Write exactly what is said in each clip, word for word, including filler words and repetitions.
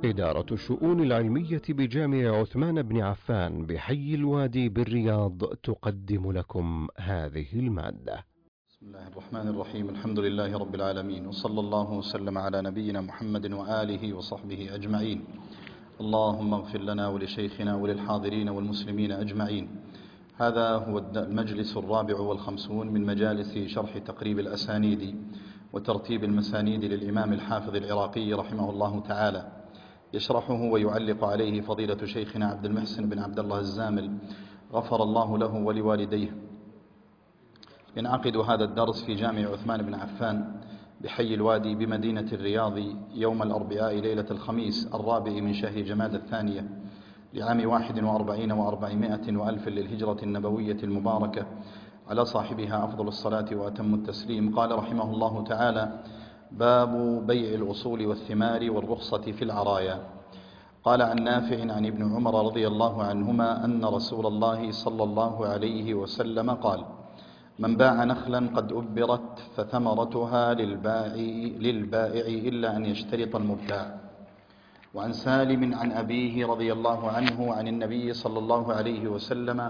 إدارة الشؤون العلمية بجامع عثمان بن عفان بحي الوادي بالرياض تقدم لكم هذه المادة. بسم الله الرحمن الرحيم. الحمد لله رب العالمين، وصلى الله وسلم على نبينا محمد وآله وصحبه أجمعين. اللهم اغفر لنا ولشيخنا وللحاضرين والمسلمين أجمعين. هذا هو المجلس الرابع والخمسون من مجالس شرح تقريب الأسانيد وترتيب المسانيد للإمام الحافظ العراقي رحمه الله تعالى، يشرحه ويعلق عليه فضيلة شيخنا عبد المحسن بن عبد الله الزامل غفر الله له ولوالديه. ينعقد هذا الدرس في جامع عثمان بن عفان بحي الوادي بمدينة الرياض يوم الأربعاء ليلة الخميس الرابع من شهر جماد الثانية لعام واحد وأربعين وأربعمائة وألف للهجرة النبوية المباركة، على صاحبها أفضل الصلاة وأتم التسليم. قال رحمه الله تعالى: باب بيع الأصول والثمار والرخصة في العرايا. قال عن نافع عن ابن عمر رضي الله عنهما أن رسول الله صلى الله عليه وسلم قال: من باع نخلا قد أبرت فثمرتها للبائع, للبائع إلا أن يشترط المبتاع. وعن سالم عن أبيه رضي الله عنه عن النبي صلى الله عليه وسلم: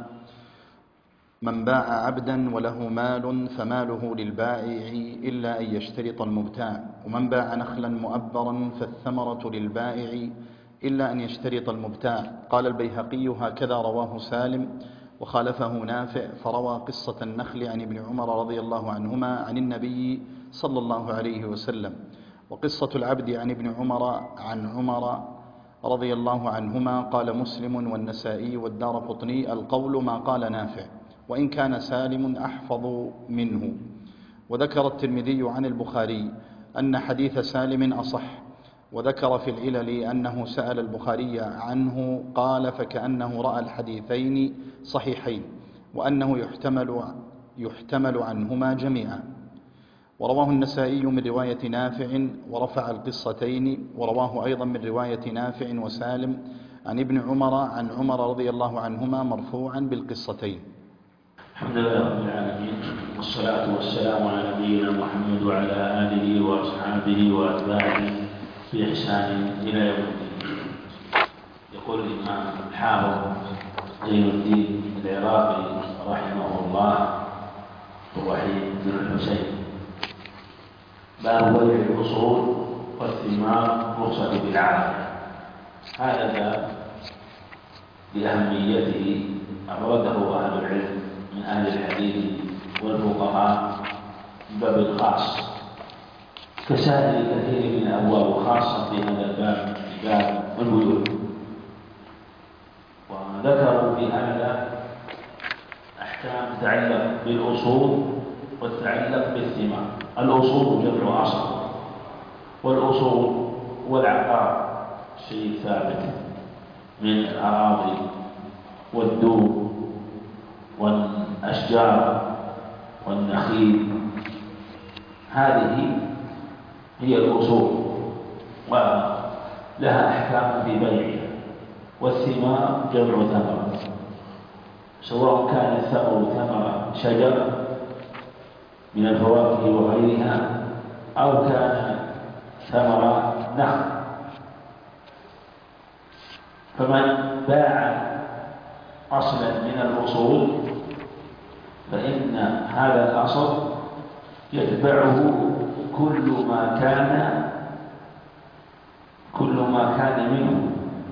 من باع عبدا وله مال فماله للبائع إلا أن يشترط المبتاع. ومن باع نخلا مؤبرا فالثمرة للبائع إلا أن يشترط المبتاع. قال البيهقي: هكذا رواه سالم، وخالفه نافع فروى قصة النخل عن ابن عمر رضي الله عنهما عن النبي صلى الله عليه وسلم. وقصة العبد عن ابن عمر عن عمر رضي الله عنهما. قال مسلم والنسائي والدارقطني: القول ما قال نافع، وإن كان سالم أحفظ منه. وذكر الترمذي عن البخاري أن حديث سالم أصح، وذكر في العلل أنه سأل البخاري عنه قال: فكأنه رأى الحديثين صحيحين، وأنه يحتمل, يحتمل عنهما جميعا. ورواه النسائي من رواية نافع ورفع القصتين، ورواه أيضا من رواية نافع وسالم عن ابن عمر عن عمر رضي الله عنهما مرفوعا بالقصتين. الحمد لله رب العالمين، والصلاة والسلام على نبينا محمد وعلى آله وأصحابه وأتباعه بإحسان إلى يوم الدين. يقول الإمام الحافظ زين الدين العراقي رحمه الله الوحيد بن الحسين: باب بيع الأصول والثمار رخصة بالعافية. هذا باب لأهميته أورده أهل العلم من أهل الحديث والفقهاء من باب خاص كسائر كثير من الأبواب، خاصة في هذا الباب باب البيوع. وذكروا في هذا أحكام تتعلق بالأصول وتتعلق بالثمار. الأصول جمع أصل، والأصول والعقار شيء ثابت من الأراضي والدور والأشجار والنخيل، هذه هي الأصول ولها أحكام في بيعها. والثمار جمع ثمرة، سواء كان الثمر ثمرة شجر من الفواكه وغيرها أو كان ثمرة نخل. فمن باع أصلا من الأصول فإن هذا الأصل يتبعه كل ما كان كل ما كان منه،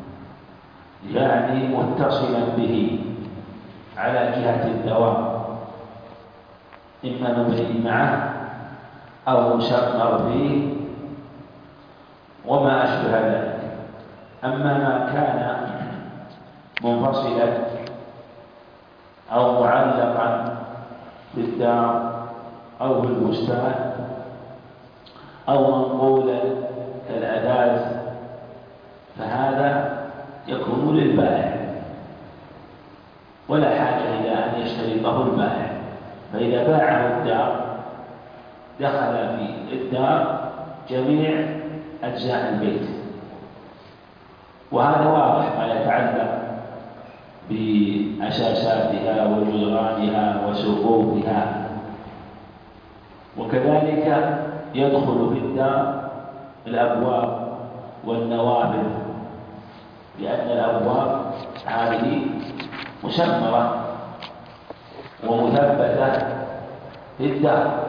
يعني متصلا به على جهة الدوام، إما مبني معه أو مشمر فيه وما أشبه ذلك. أما ما كان منفصلا أو معلقا بالدار أو بالبستان أو منقولا كالأداز فهذا يكون للبائع، ولا حاجة إلى أن يشترطه البائع. فإذا باعه الدار دخل في الدار جميع أجزاء البيت. وهذا واضح ما يتعلق بأساساتها وجدرانها وسقوفها. وكذلك يدخل في الدار الأبواب والنوافذ لأن الأبواب هذه مسمرة ومثبتة في الدار،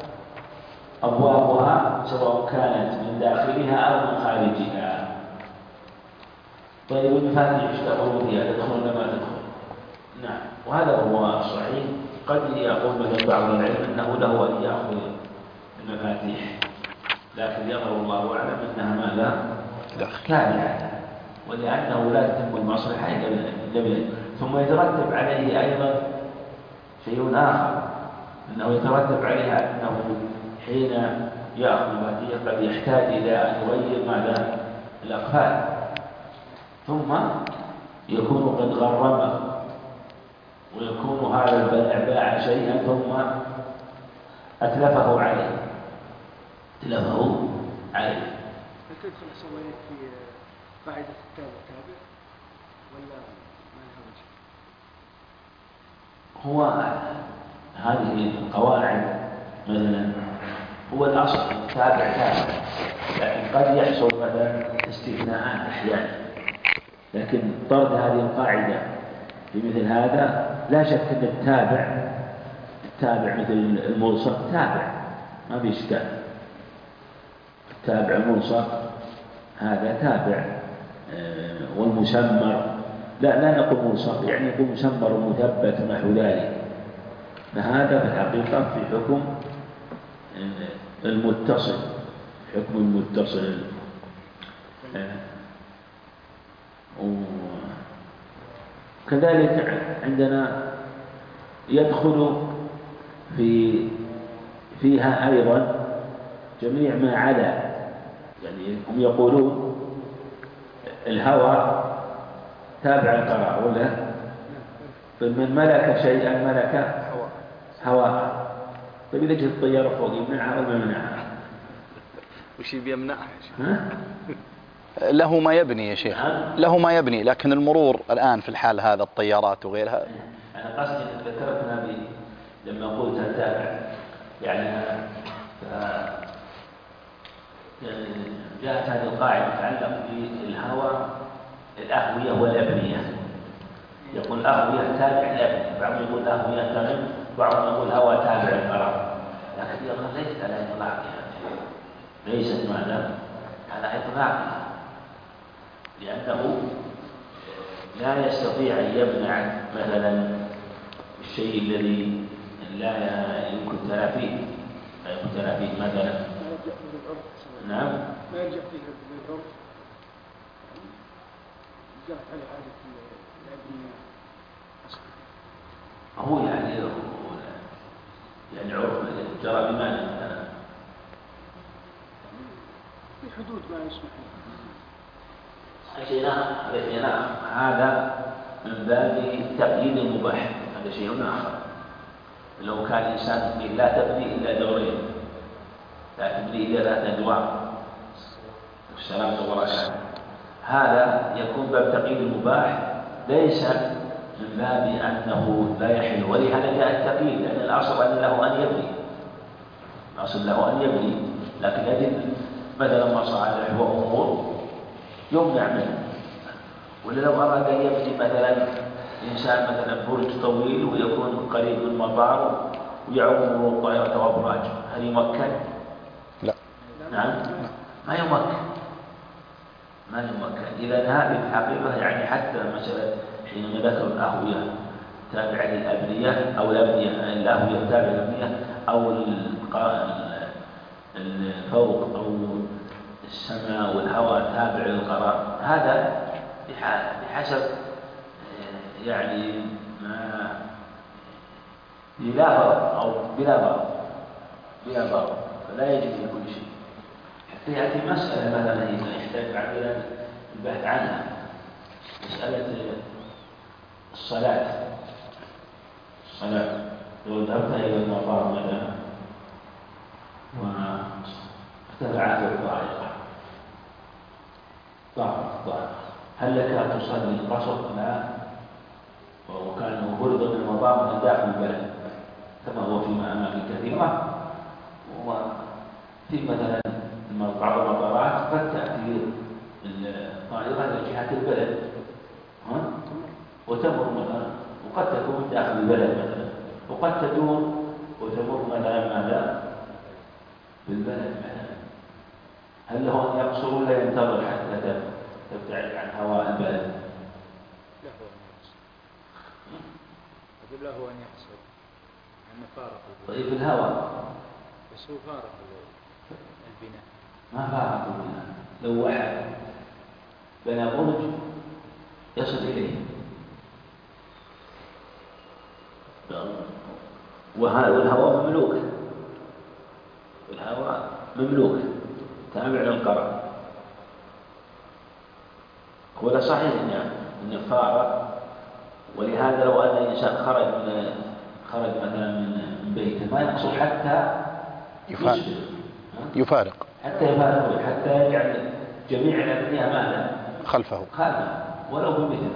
أبوابها سواء كانت من داخلها أو من خارجها. طيب المفاتيح ايش تأخذون فيها؟ تدخلون ما تدخل؟ نعم، وهذا هو الصحيح. قد يقول مثل بعض العلم أنه له أن يأخذ المفاتيح، لكن يظهر الله أعلم أنها ماذا؟ تابعة، ولأنه لا تتم المصلحة إلا به. ثم يترتب عليه أيضا شيء آخر، أنه يترتب عليها أنه حين يأخذ المفاتيح قد يحتاج إلى أن يغير ماذا؟ الأقفال، ثم يكون قد غرمه، ويكون هذا البائع باع شيئا ثم أتلفه عليه أتلفه عليه. هل تدخل حسابات في قاعدة التابع تابع ولا ما لها وجه؟ هو هذه القواعد مثلا هو الأصل تابع تابع، لكن قد يحصل مثلا استثناءات أحيانا، لكن طرد هذه القاعدة في مثل هذا لا شك أن التابع التابع مثل الملصق تابع ما في إشكال. التابع الملصق هذا تابع، والمسمر لا لا نقول ملصق، يعني نقول مسمر ومثبت ونحو ذلك، فهذا في الحقيقة في حكم المتصل، حكم المتصل. وكذلك عندنا يدخل في فيها أيضا جميع ما عدا، يعني هم يقولون الهوى تابع القرار ولا؟ فمن ملك شيئا ملك هواء. طيب إذا جت الطيارة فوق يمنعها ولا يمنعها؟ وش يمنعها يا شيخ؟ له ما يبني يا شيخ، له ما يبني، لكن المرور الآن في الحال هذا الطيارات وغيرها. أنا قصدي ذكرتنا به لما قلت التابع، يعني جاءت هذه القاعدة تتعلق بالهواء الأهوية والأبنية. يقول الأهوية تابع الأبنية، بعضهم يقول الأهوية تابع، بعضهم يقول الهواء تابع القرار، لكن يقول ليست على إطلاقها، ليست ماذا؟ على إطلاقها، لأنه لا يستطيع أن يمنع مثلا الشيء الذي لا يمكن تلافيه، لا يمكن تلافيه مثلا. نعم. ما يرجع فيه بالعرف، جاءت على عادة الأبنية هو يعني يعني عرف جرى بمعنى في حدود ما يسمح شيء آخر، شيء آخر، هذا من باب تقييد المباح، هذا شيء آخر. لو كان الإنسان يقول لا تبني إلا دورين، لا تبني إلا ثلاث أدوار، والسلام وبركاته، هذا يكون باب تقييد المباح، ليس من باب أنه لا يحل. ولهذا جاء التقييد، لأن الأصل أن له أن يبني، الأصل له أن يبني، لكن يجد مثلا مصالح وأمور يمنع منه. ولا لو أراد أن يبني مثلا إنسان مثلا برج طويل ويكون قريب من مطار ويعوم الطائرة وأبراج، هل يمكن؟ لا. نعم، ما يمكن، ما يمكن. إذا هذه الحقيقة يعني حتى مثلا حينما ذكر الأهوية تابعة للأبنية أو الأبنية الأهوية تابعة للأبنية أو الفوق أو السماء والهواء تابع للقرار، هذا بحسب يعني ما بلا ضرر أو بلا ضرر بلا ضرر، فلا يجب في كل شيء. حتى يأتي مسألة مثلا يحتاج عندنا البحث عنها، مسألة الصلاة. الصلاة لو ذهبت إلى المطار مثلا وارتفعت الطائرة ضعف، هل لك أن تصلي القصر؟ لا، وكان فرض من المطار من داخل البلد كما هو في أماكن كثيرة. وفي مثلا بعض المطارات قد تأتي طائرة لجهة البلد ها؟ وتمر مثلا، وقد تكون داخل البلد مثلا، وقد تدور وتمر مثلا ماذا بالبلد مثلا. هل له أن يقصر ولا ينتظر حتى تبتعد عن هواء البلد؟ له أن يقصر. أقول له أن يقصر أنه فارق البناء. طيب الهواء بس هو فارق البناء. ما فارق البناء. لو واحد بنى برج يصل إليه والهواء مملوك، والهواء مملوك تابع للقرار. هو صحيح إن إن فارق، ولهذا لو أن الإنسان خرج من خرج مثلا من بيته ما يقصر حتى يفارق يفارق حتى يفارق حتى يجعل جميع الأبنية ماذا خلفه خلفه ولو بمثل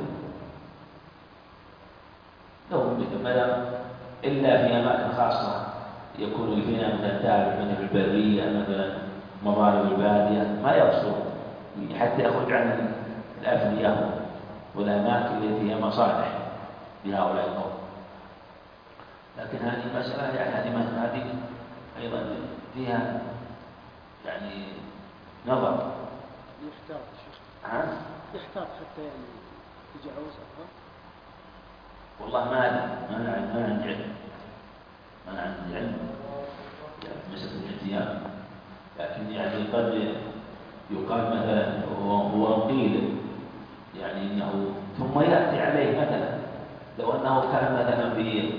لو بمثل مثلا إلا في أماكن خاصة يكون البناء مثلا تابع مثل البرية مثلا مضارب البادية ما يقصر حتى يخرج عن الأبنية والأماكن التي هي مصالح لهؤلاء القوم. لكن هذه مسألة يعني هذه هذه أيضا فيها يعني نظر. يحتاط شيخ. ها؟ يحتاط حتى يعني يتجاوز أفضل. والله ما أدري ما ما عندي علم ما عندي علم يعني مسألة الاحتياط، لكن يعني قد يقال مثلا هو قيل يعني إنه ثم يأتي عليه مثلا لو أنه كان مثلا في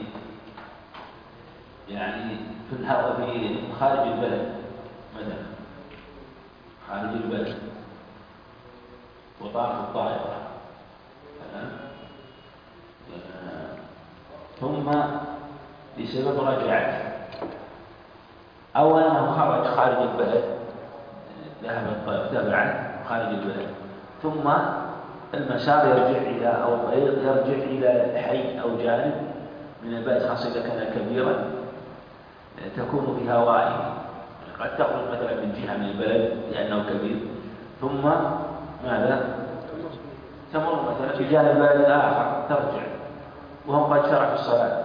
يعني في الهواء في خارج البلد مثلا خارج البلد وطار في الطائرة ثم بسبب رجعت أو أنه خرج خارج البلد ذهب الطائرة تبعت خارج البلد ثم المسار يرجع إلى أو الطريق يرجع إلى حي أو جانب من البلد خاصة إذا كان كبيرا تكون في هوائه قد تخرج مثلا من جهة من البلد لأنه كبير ثم ماذا تمر مثلا في جانب بلد آخر ترجع وهم قد شرع في الصلاة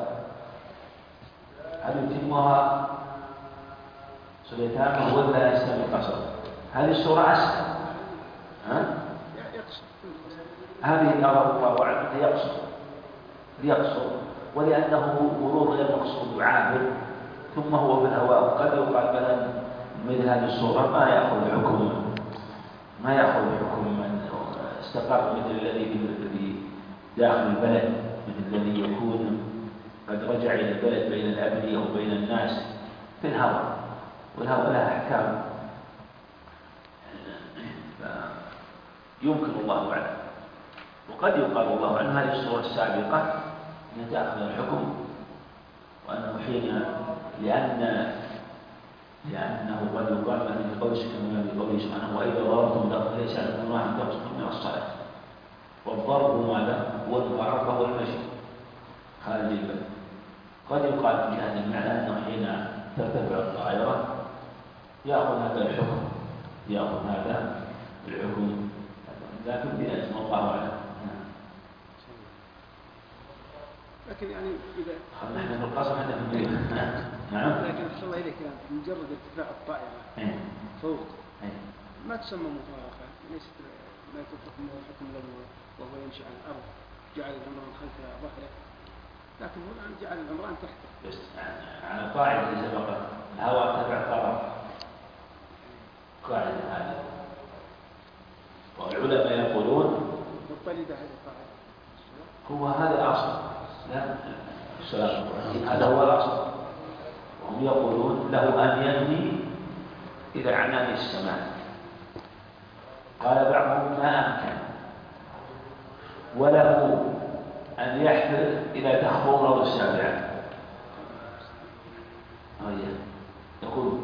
هل يتمها صلاتها ولا يستمر قصر؟ هذه السورة أسهل ها؟ هذه الأمر الله أعلم يقصر ليقصر ولأنه مرور غير مقصود عابر ثم هو في الهواء قد يقال مثلا مثل هذه الصورة ما يأخذ حكم ما يأخذ حكم من استقر مثل الذي في داخل البلد مثل الذي يكون قد رجع إلى البلد بين الأبنية وبين الناس في الهواء والهواء لها أحكام يمكن الله أعلم. وقد يقال الله عنه هذه الصورة السابقة أن تأخذ الحكم وأنه حين لأن لأنه قد يقال من قول سبحانه بقوله سبحانه وإذا ضربتم الأرض ليس عليكم جناح أن تقصروا من الصلاة والضرب ماذا؟ هو الضرب وهو المشي خارج البلد. قد يقال من جهة المعنى أنه حين ترتفع الطائرة يأخذ هذا الحكم يأخذ هذا الحكم لكن بأسم الله أعلم. لكن يعني إذا نحن في القصر حتى في البيت نعم لكن أحسن الله إليك يعني مجرد ارتفاع الطائرة فوق ما تسمى مفارقة ليست ما يكون حكم له وهو يمشي على الأرض جعل العمران خلف ظهره لكن هو الآن جعل العمران تحته بس على قاعدة اللي سبقت الهواء تبع طرف قاعدة هذه والعلماء يقولون مضطردة هذه القاعدة هو هذا الأصل لا السلام هذا هو الأصل وهم يقولون له أن يبني إلى عنان السماء قال بعضهم ما أمكن وله أن يحفر إلى تخطو الأرض السابعة يقول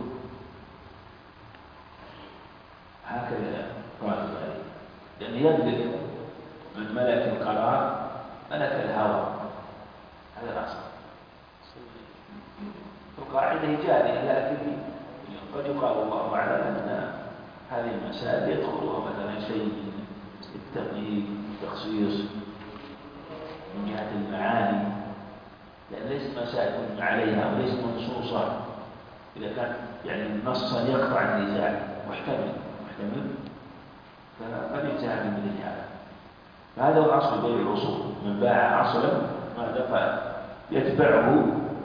هكذا قال لأن يبلغ من ملك القرار ملك الهوى هذا الأصل القاعدة جارية لكن قد يقال الله أعلم أن هذه المسائل يدخلها مثلا شيء من صار إذا كان يعني نصا يقطع النزاع محتمل محتمل فقد انتهى من مثل هذا. فهذا هو الأصل بين الأصول، من باع أصلا ماذا فعل يتبعه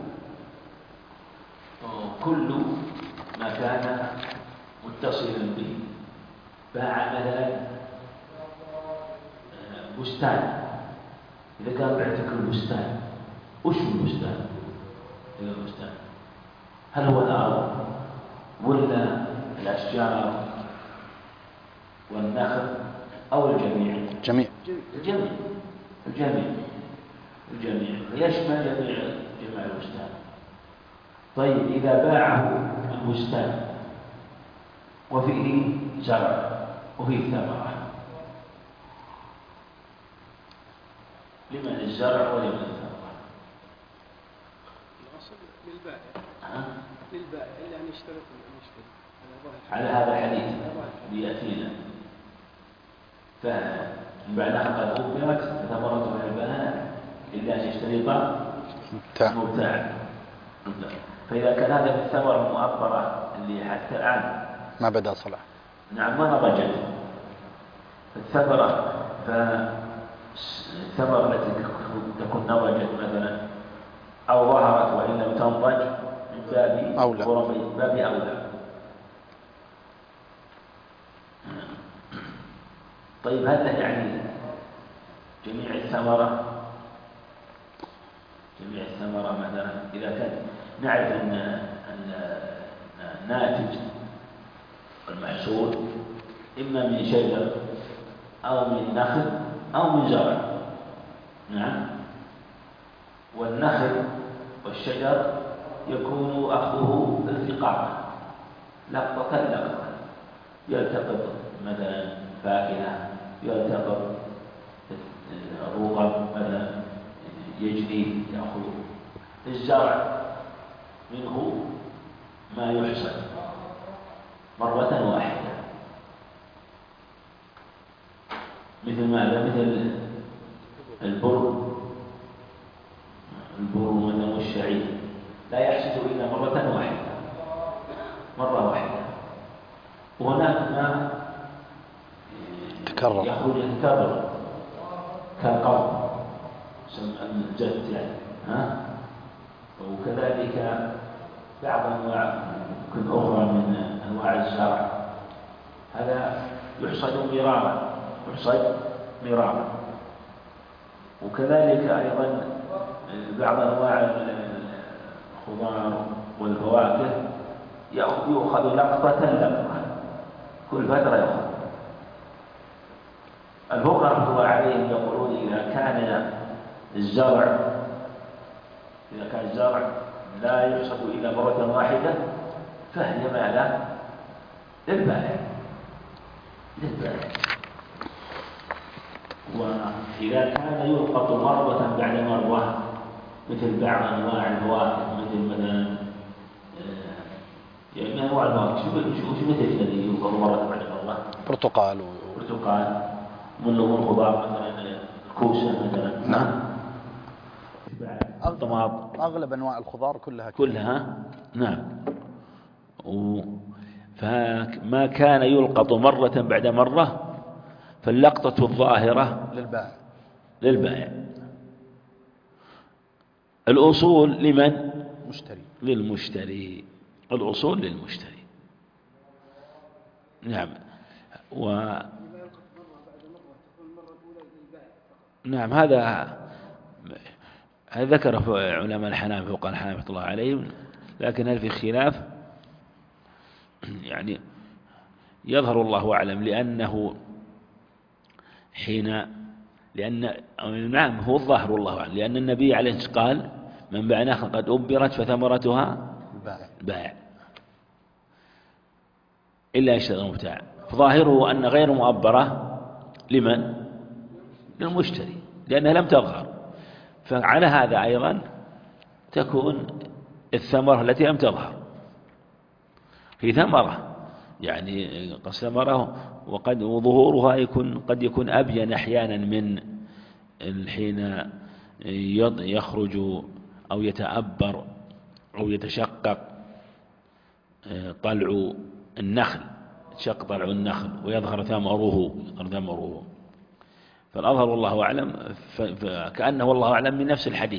كل ما كان متصلا به. باع مثلا بستان، إذا كان بعتك البستان، وش البستان؟ إذا البستان هل هو الأرض ولا الأشجار والنخل أو الجميع؟ جميع الجميع الجميع الجميع يشمل جميع جميع البستان. طيب إذا باعه البستان وفيه زرع وفيه ثمرة، لمن الزرع ولمن الثمرة؟ الأصل للبائع. ها؟ للبائع إلا أن يشترط المشتري على هذا الحديث ليأتينا. فمن بعد قد أبرت ثمرة البناء إلا أن يشترط مبتاع. فإذا كان هذا في الثمرة المؤبرة اللي حتى الآن ما بدأ صلاح، نعم ما نضجت الثمرة، فالثمرة التي تكون نضجت مثلا أو ظهرت وإن لم تنضج من باب أولى باب أولى. طيب هل يعني جميع الثمرة جميع الثمرة مثلا إذا كان نعرف أن الناتج المحصول إما من شجر أو من نخل أو من زرع، نعم، والنخل والشجر يكون أخذه التقاطا لقطة لقطة، يلتقط مثلا فاكهة، يلتقط الرطب مثلا يجري يأخذه. الزرع منه ما يحصد مرة واحدة، مثل ماذا؟ مثل البر البر مثلا والشعير لا يحصد إلا مرة واحدة مرة واحدة، وهناك ما تكرر يخرج يتكرر كالقرن الجد يعني ها. وكذلك بعض أنواع يمكن أخرى من أنواع الزرع هذا يحصد مرارا يحصد مرارا. وكذلك أيضا بعض أنواع الخضار والفواكه يؤخذ لقطة لقطة كل فترة يأخذ. الفقهاء رحمة الله عليهم يقولون إذا كان الزرع إذا كان الزرع لا يحصد إلا مرة واحدة فهي ماذا؟ للبائع للبائع. وإذا كان يلقط مرة بعد مرة مثل بعض أنواع الفواكه مثل مثلا يعني أنواع الفواكه شو شو مثل الذي يلقط مرة بعد مرة؟ برتقال و... برتقال من لون الخضار مثلا الكوسة مثلا، نعم، الطماط، أغلب أنواع الخضار كلها كده. كلها نعم. فما كان يلقط مرة بعد مرة فاللقطة الظاهرة للبائع للبائع. الأصول لمن؟ مشتري للمشتري. الأصول للمشتري نعم. و نعم هذا ذكره علماء الحنابلة وقال الحنابلة رحمة الله عليهم، لكن هل في خلاف؟ يعني يظهر الله أعلم لأنه حين لأن نعم هو الظاهر الله أعلم لأن النبي عليه الصلاة والسلام قال من باع نخل قد أبرت فثمرتها بائع إلا يشتري المبتاع. فظاهره أن غير مؤبرة لمن؟ للمشتري لأنها لم تظهر. فعلى هذا أيضا تكون الثمرة التي لم تظهر في ثمرة يعني قد ثمرة وقد وظهورها يكون قد يكون أبين أحيانا من الحين يخرج أو يتأبر أو يتشقق طلع النخل، يتشقق طلع النخل ويظهر ثمره، يظهر ثمره. فالأظهر والله أعلم فكأنه والله أعلم من نفس الحديث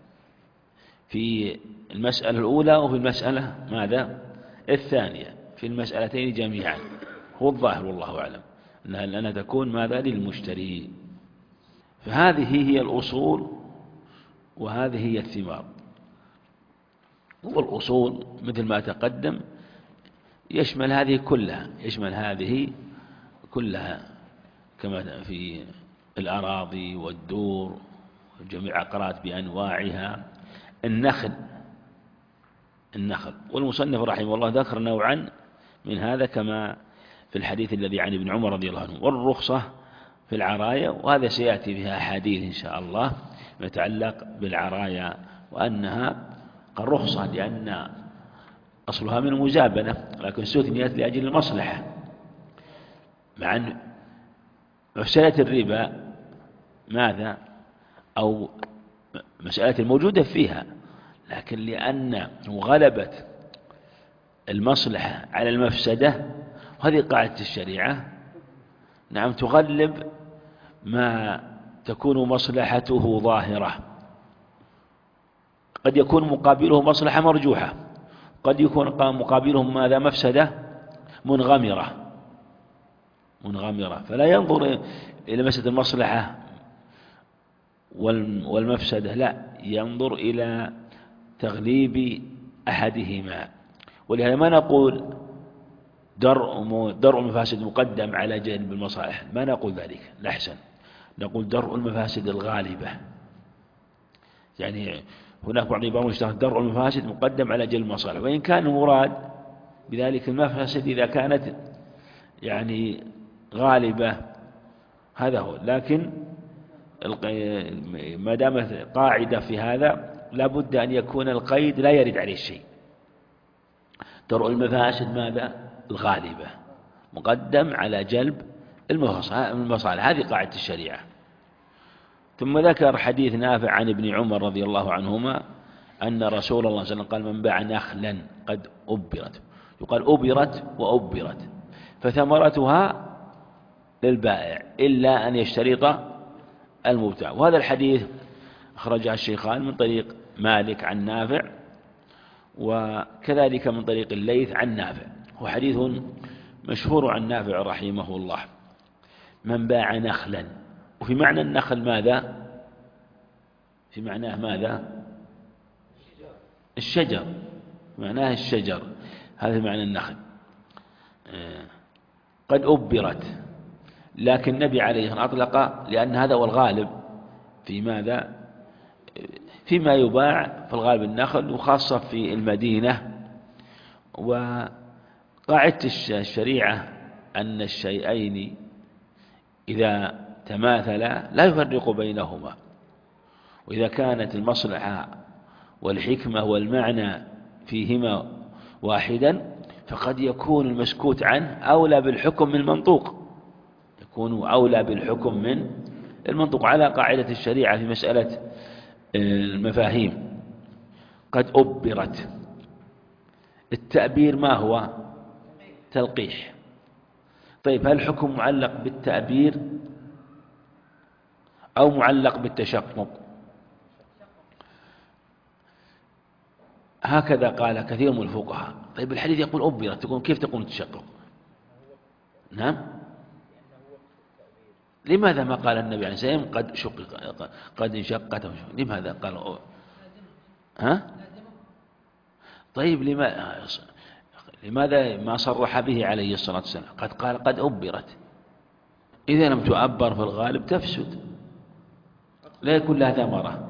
في المسألة الأولى وفي المسألة ماذا الثانية، في المسألتين جميعا هو الظاهر والله أعلم أنها تكون ماذا للمشتري. فهذه هي الأصول وهذه هي الثمار. والأصول مثل ما تقدم يشمل هذه كلها، يشمل هذه كلها كما في الأراضي والدور وجميع عقارات بأنواعها. النخل النخل والمصنف رحمه الله ذكر نوعا من هذا كما في الحديث الذي عن ابن عمر رضي الله عنه. والرخصة في العرايا، وهذا سيأتي بها أحاديث إن شاء الله يتعلق بالعرايا، وأنها الرخصة لأن أصلها من المزابنة لكن استثنيت لأجل المصلحة، مع أن مسألة الربا ماذا أو مسألة الموجودة فيها، لكن لأن غلبت المصلحة على المفسدة، وهذه قاعدة الشريعة نعم تغلب ما تكون مصلحته ظاهرة. قد يكون مقابله مصلحة مرجوحة، قد يكون مقابله ماذا مفسدة منغمرة منغمرة فلا ينظر إلى مسألة المصلحة والمفسدة، لا ينظر إلى تغليب أحدهما. ولهذا ما نقول درء درء المفاسد مقدم على جلب المصالح، ما نقول ذلك، الأحسن نقول درء المفاسد الغالبة. يعني هناك بعض العبارات يشتغل درء المفاسد مقدم على جلب المصالح، وإن كان المراد بذلك المفاسد إذا كانت يعني غالبة هذا هو. لكن ما دامت قاعدة في هذا لا بد أن يكون القيد لا يرد عليه الشيء. درء المفاسد ماذا الغالبة مقدم على جلب المصالح، هذه قاعدة الشريعة. ثم ذكر حديث نافع عن ابن عمر رضي الله عنهما أن رسول الله صلى الله عليه وسلم قال من باع نخلا قد أبرت، يقال أبرت وأبرت، فثمرتها للبائع إلا أن يشترط المبتاع. وهذا الحديث أخرجه الشيخان من طريق مالك عن نافع، وكذلك من طريق الليث عن نافع، هو حديث مشهور عن نافع رحمه الله. من باع نخلا، وفي معنى النخل ماذا؟ في معناه ماذا؟ الشجر، معناه الشجر، هذا معنى النخل. قد أبرت، لكن النبي عليه الصلاة والسلام أطلق لأن هذا هو الغالب في ماذا؟ فيما يباع في الغالب النخل، وخاصة في المدينة. وقاعدة الشريعة أن الشيئين إذا تماثلا لا يفرق بينهما، وإذا كانت المصلحة والحكمة والمعنى فيهما واحدا فقد يكون المسكوت عنه أولى بالحكم من المنطوق، يكون أولى بالحكم من المنطوق على قاعدة الشريعة في مسألة المفاهيم. قد أبرت، التأبير ما هو؟ تلقيح. طيب هل الحكم معلق بالتأبير أو معلق بالتشقق؟ هكذا قال كثير من الفقهاء. طيب الحديث يقول أبرت، تقول كيف تقول تشقق؟ نعم، لماذا ما قال النبي عليه الصلاة والسلام قد شقق قد انشقت؟ لماذا قال أو... ها؟ طيب لماذا لماذا ما صرح به عليه الصلاة والسلام؟ قد قال قد أبرت. إذا لم تؤبر في الغالب تفسد، لا يكون لها ثمرة،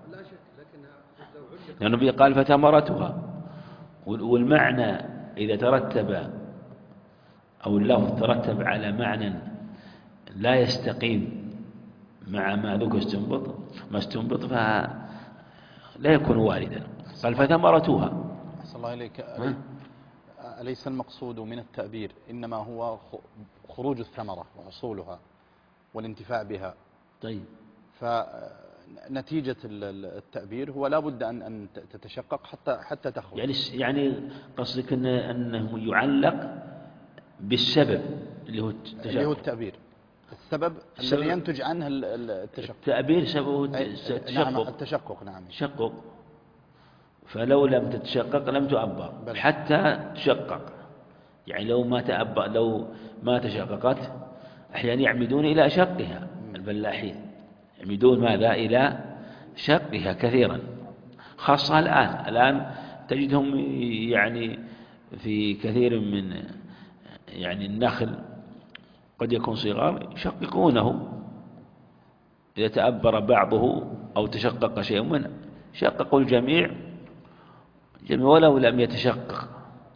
لأن النبي قال فثمرتها. والمعنى إذا ترتب أو اللفظ ترتب على معنى لا يستقيم مع ما ذكر استنبط ما استنبط فلا يكون واردا. قال فثمرتها. أحسن الله إليك. أليس المقصود من التأبير إنما هو خروج الثمرة وحصولها والانتفاع بها؟ طيب، نتيجة التأبير هو لا بد أن أن تتشقق حتى حتى تخرج. يعني يعني قصدك أن أنه يعلق بالسبب اللي هو التشقق، اللي هو التأبير، السبب, السبب الذي ينتج عنه التشقق. التأبير سببه التشقق. نعم التشقق، نعم تشقق. فلو لم تتشقق لم تؤبر حتى تشقق. يعني لو ما تأبر لو ما تشققت، أحيانا يعمدون إلى شقها الفلاحين، يعمدون ماذا؟ إلى شقها كثيرا، خاصة الآن الآن تجدهم يعني في كثير من يعني النخل قد يكون صغار يشققونه، إذا تأبر بعضه أو تشقق شيء منه شققوا الجميع جميع ولو لم يتشقق.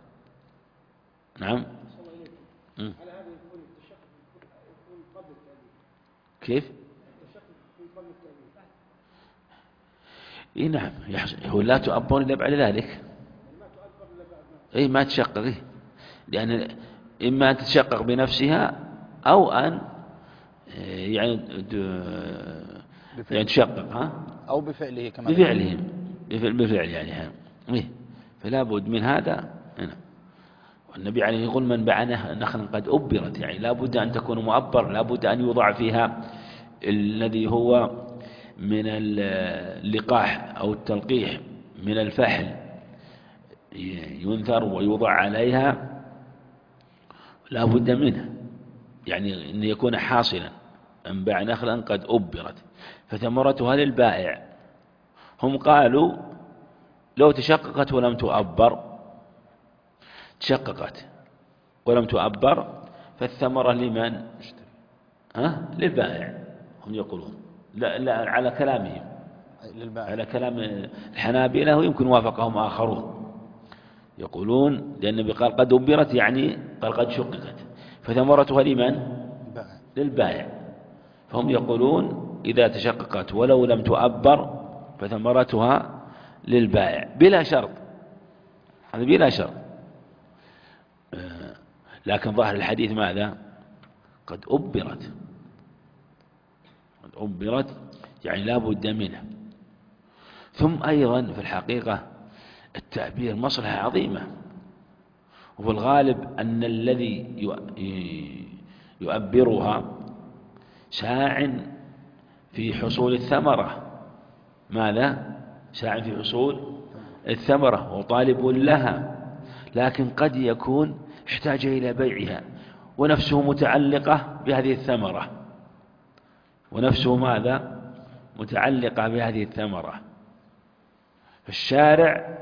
نعم. كيف؟ إيه نعم هو لا تؤبر إلا بعد ذلك. إيه ما تشقق، إيه؟ لأن إما أن تتشقق بنفسها أو أن يعني يعني تشقق ها أو بفعله كمان بفعلهم بفعل بفعل يعني إيه. فلا بد من هذا هنا. والنبي عليه يقول من باع نخلا قد أبرت، يعني لا بد أن تكون مؤبر، لا بد أن يوضع فيها الذي هو من اللقاح أو التلقيح من الفحل ينثر ويوضع عليها، لا بد منه، يعني أن يكون حاصلا. من باع نخلا قد أبرت فثمرتها للبائع. هم قالوا لو تشققت ولم تؤبر، تشققت ولم تؤبر فالثمرة لمن؟ ها؟ للبائع. هم يقولون لا, لا على كلامهم للبائع. على كلام الحنابلة ويمكن وافقهم آخرون يقولون لأن النبي قال قد أبرت، يعني قال قد شققت فثمرتها لمن؟ للبائع. فهم يقولون إذا تشققت ولو لم تؤبر فثمرتها للبائع بلا شرط، هذا بلا شرط. لكن ظاهر الحديث ماذا؟ قد أبرت، قد أبرت يعني لا بد منه. ثم أيضا في الحقيقة التعبير مصلحة عظيمة، وفي الغالب أن الذي يؤبرها ساع في حصول الثمرة. ماذا؟ ساع في حصول الثمرة وطالب لها، لكن قد يكون احتاج إلى بيعها ونفسه متعلقة بهذه الثمرة، ونفسه ماذا؟ متعلقة بهذه الثمرة. فالشارع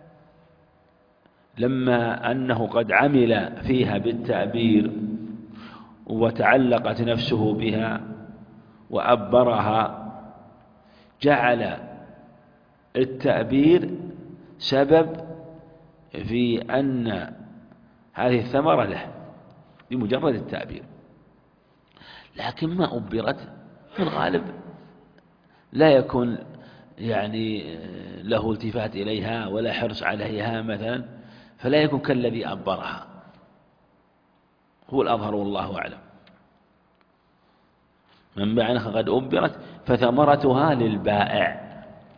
لما أنه قد عمل فيها بالتأبير وتعلقت نفسه بها وأبرها، جعل التأبير سبب في أن هذه الثمرة له بمجرد التأبير. لكن ما أبرت في الغالب لا يكون يعني له التفات إليها ولا حرص عليها مثلا، فلا يكون كالذي أبرها، هو الأظهر والله أعلم. من باع نخلا قد أبرت فثمرتها للبائع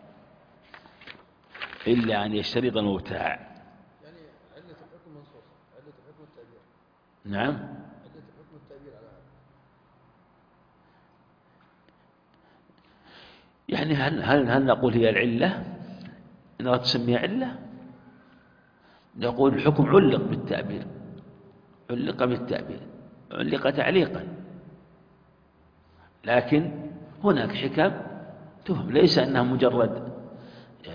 إلا أن يشترط المبتاع. يعني علة الحكم منصوصة، علة الحكم التأبير. نعم. علة الحكم التأبير على هذا. يعني هل هل هل نقول هي العلة؟ إنها تسميها علة؟ نقول الحكم علق بالتأبير، علق بالتأبير، علق تعليقا، لكن هناك حكم تفهم، ليس أنها مجرد يعني.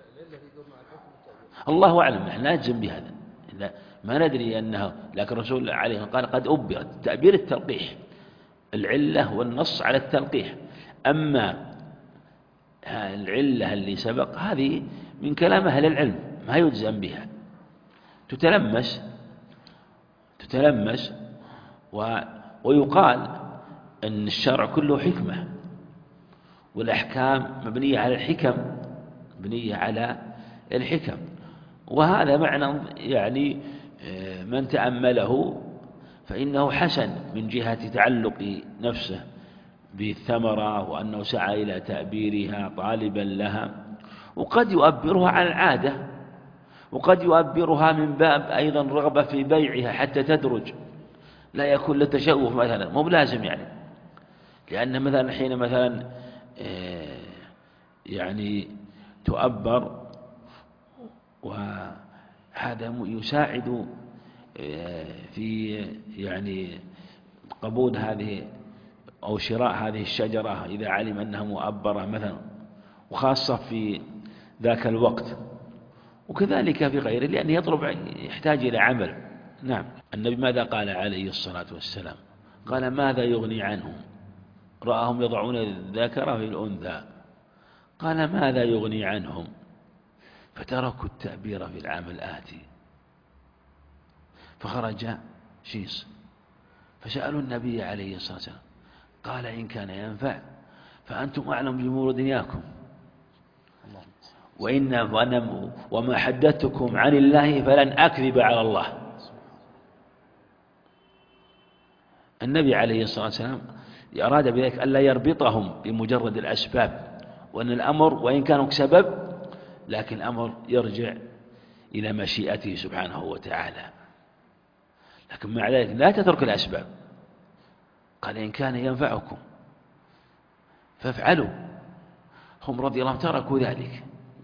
الله أعلم، نحن لا نجزم بهذا، ما ندري أنها، لكن الرسول عليه قال قد أبرت، تأبير التلقيح، العلة والنص على التلقيح. أما العلة اللي سبق هذه من كلام أهل العلم ما يجزم بها، تتلمس تتلمس و... ويقال أن الشرع كله حكمة، والأحكام مبنية على الحكم، مبنية على الحكم. وهذا معنى يعني من تأمله فإنه حسن من جهة تعلق نفسه بالثمرة وأنه سعى إلى تأبيرها طالبا لها، وقد يؤبرها على العادة، وقد يؤبرها من باب أيضا رغبة في بيعها حتى تدرج، لا يكون للتشوف مثلا، مو بلازم يعني، لأن مثلا حين مثلا يعني تؤبر وهذا يساعد في يعني قبول هذه أو شراء هذه الشجرة إذا علم أنها مؤبرة مثلا، وخاصة في ذاك الوقت، وكذلك في غيره، لأنه يطلب يحتاج إلى عمل. نعم. النبي ماذا قال عليه الصلاة والسلام؟ قال ماذا يغني عنهم؟ رآهم يضعون الذكر في الأنثى، قال ماذا يغني عنهم؟ فتركوا التأبير في العام الآتي، فخرج شيص فسألوا النبي عليه الصلاة والسلام، قال إن كان ينفع فأنتم أعلم بأمور دنياكم، وإن وأنا وما حدثتكم عن الله فلن أكذب على الله. النبي عليه الصلاة والسلام أراد بذلك ألا يربطهم بمجرد الأسباب، وأن الأمر وإن كانوا سبب لكن الأمر يرجع إلى مشيئته سبحانه وتعالى، لكن مع ذلك لا تترك الأسباب. قال إن كان ينفعكم فافعلوا، هم رضي الله عنهم تركوا ذلك.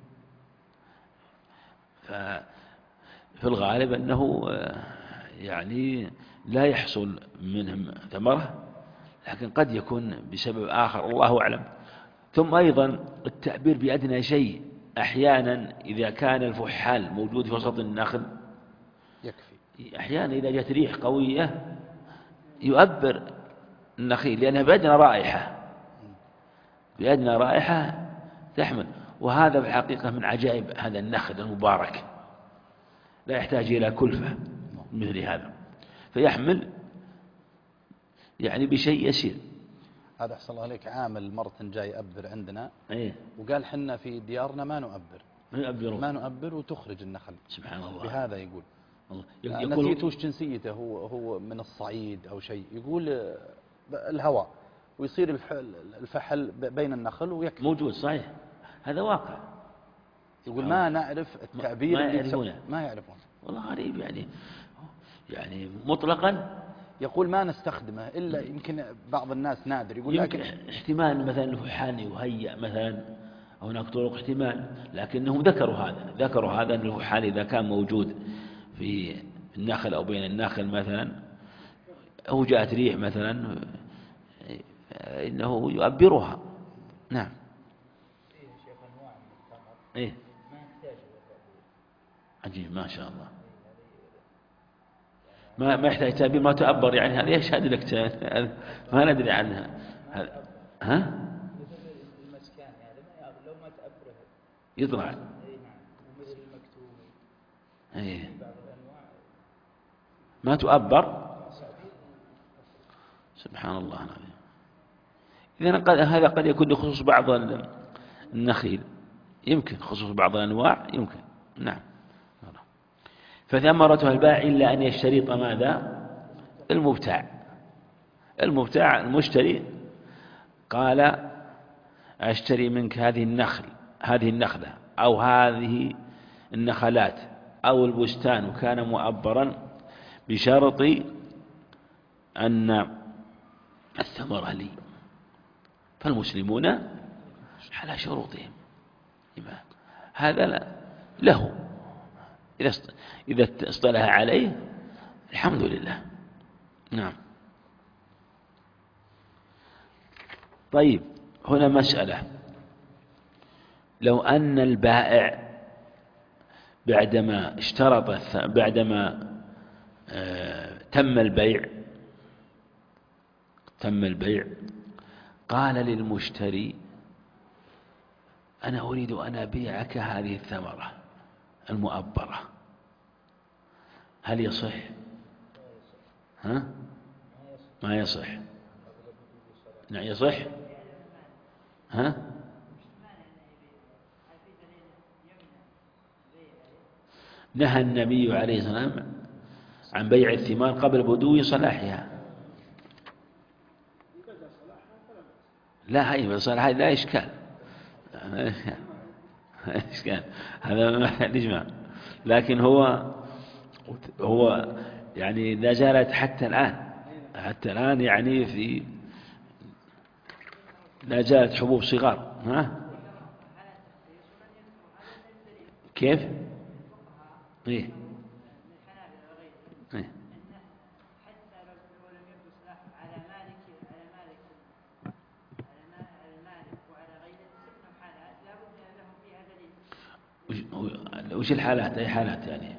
ففي الغالب أنه يعني لا يحصل منهم ثمرة، لكن قد يكون بسبب آخر، الله أعلم. ثم أيضا التعبير بأدنى شيء أحيانا إذا كان الفحال موجود في وسط النخل يكفي، أحيانا إذا جت ريح قوية يؤبر النخيل لأنها بأدنى رائحة، بأدنى رائحة تحمل، وهذا بالحقيقة من عجائب هذا النخل المبارك، لا يحتاج إلى كلفة مثل هذا، فيحمل يعني بشيء يسير. هذا أحسن الله عليك، عامل مرة جاي يأبر عندنا إيه؟ وقال حنا في ديارنا ما نؤبر ما نؤبر وتخرج النخل. سبحان الله. بهذا يقول الله. نسيت وش جنسيته، هو هو من الصعيد أو شيء، يقول الهواء ويصير الفحل بين النخل ويكفي. موجود صحيح، هذا واقع. يقول ما نعرف التعبير ما اللي يعرفونه، ما يعرفون. والله غريب يعني، يعني مطلقا يقول ما نستخدمه إلا يمكن بعض الناس نادر، يقول يمكن لكن احتمال مثلا الفحال يهيأ مثلا، هناك طرق احتمال، لكنهم ذكروا هذا ذكروا هذا أن الفحال إذا كان موجود في النخل أو بين النخل مثلا، أو جاءت ريح مثلا إنه يؤبرها. نعم. إيه عجيب ما شاء الله، ما ما يحتاج تأبير، ما تؤبر يعني، هذا يشهد لك ما ندري عنها. ها المسكان هذا لو ما تأبره يطلع. اي نعم، ومثل المكتوم اي بعض الانواع ما تؤبر. سبحان الله العظيم. إذن قد هذا قد يكون لخصوص بعض النخيل، يمكن خصوص بعض الأنواع يمكن. نعم. فثمرتها البائع إلا أن يشترط ماذا؟ المبتاع. المبتاع المشتري قال أشتري منك هذه النخل هذه النخلة أو هذه النخلات أو البستان وكان مؤبرا بشرط أن الثمرة لي، فالمسلمون على شروطهم، هذا له إذا اصطلح عليه الحمد لله. نعم. طيب هنا مسألة، لو أن البائع بعدما اشترط بعدما آه تم البيع تم البيع قال للمشتري أنا أريد أن أبيعك هذه الثمرة المؤبرة، هل يصح؟ ها؟ ما يصح. نعم يصح. ها؟ نهى النبي عليه الصلاة والسلام عن بيع الثمار قبل بدو صلاحها. لا هي صار هذا لا إشكال، لا إشكال، هذا ما محتاج إجماع. لكن هو هو يعني لا زالت حتى الآن حتى الآن يعني في لا زالت حبوب صغار. ها كيف؟ إيه؟ إيه؟ وش الحالات؟ أي حالات يعني؟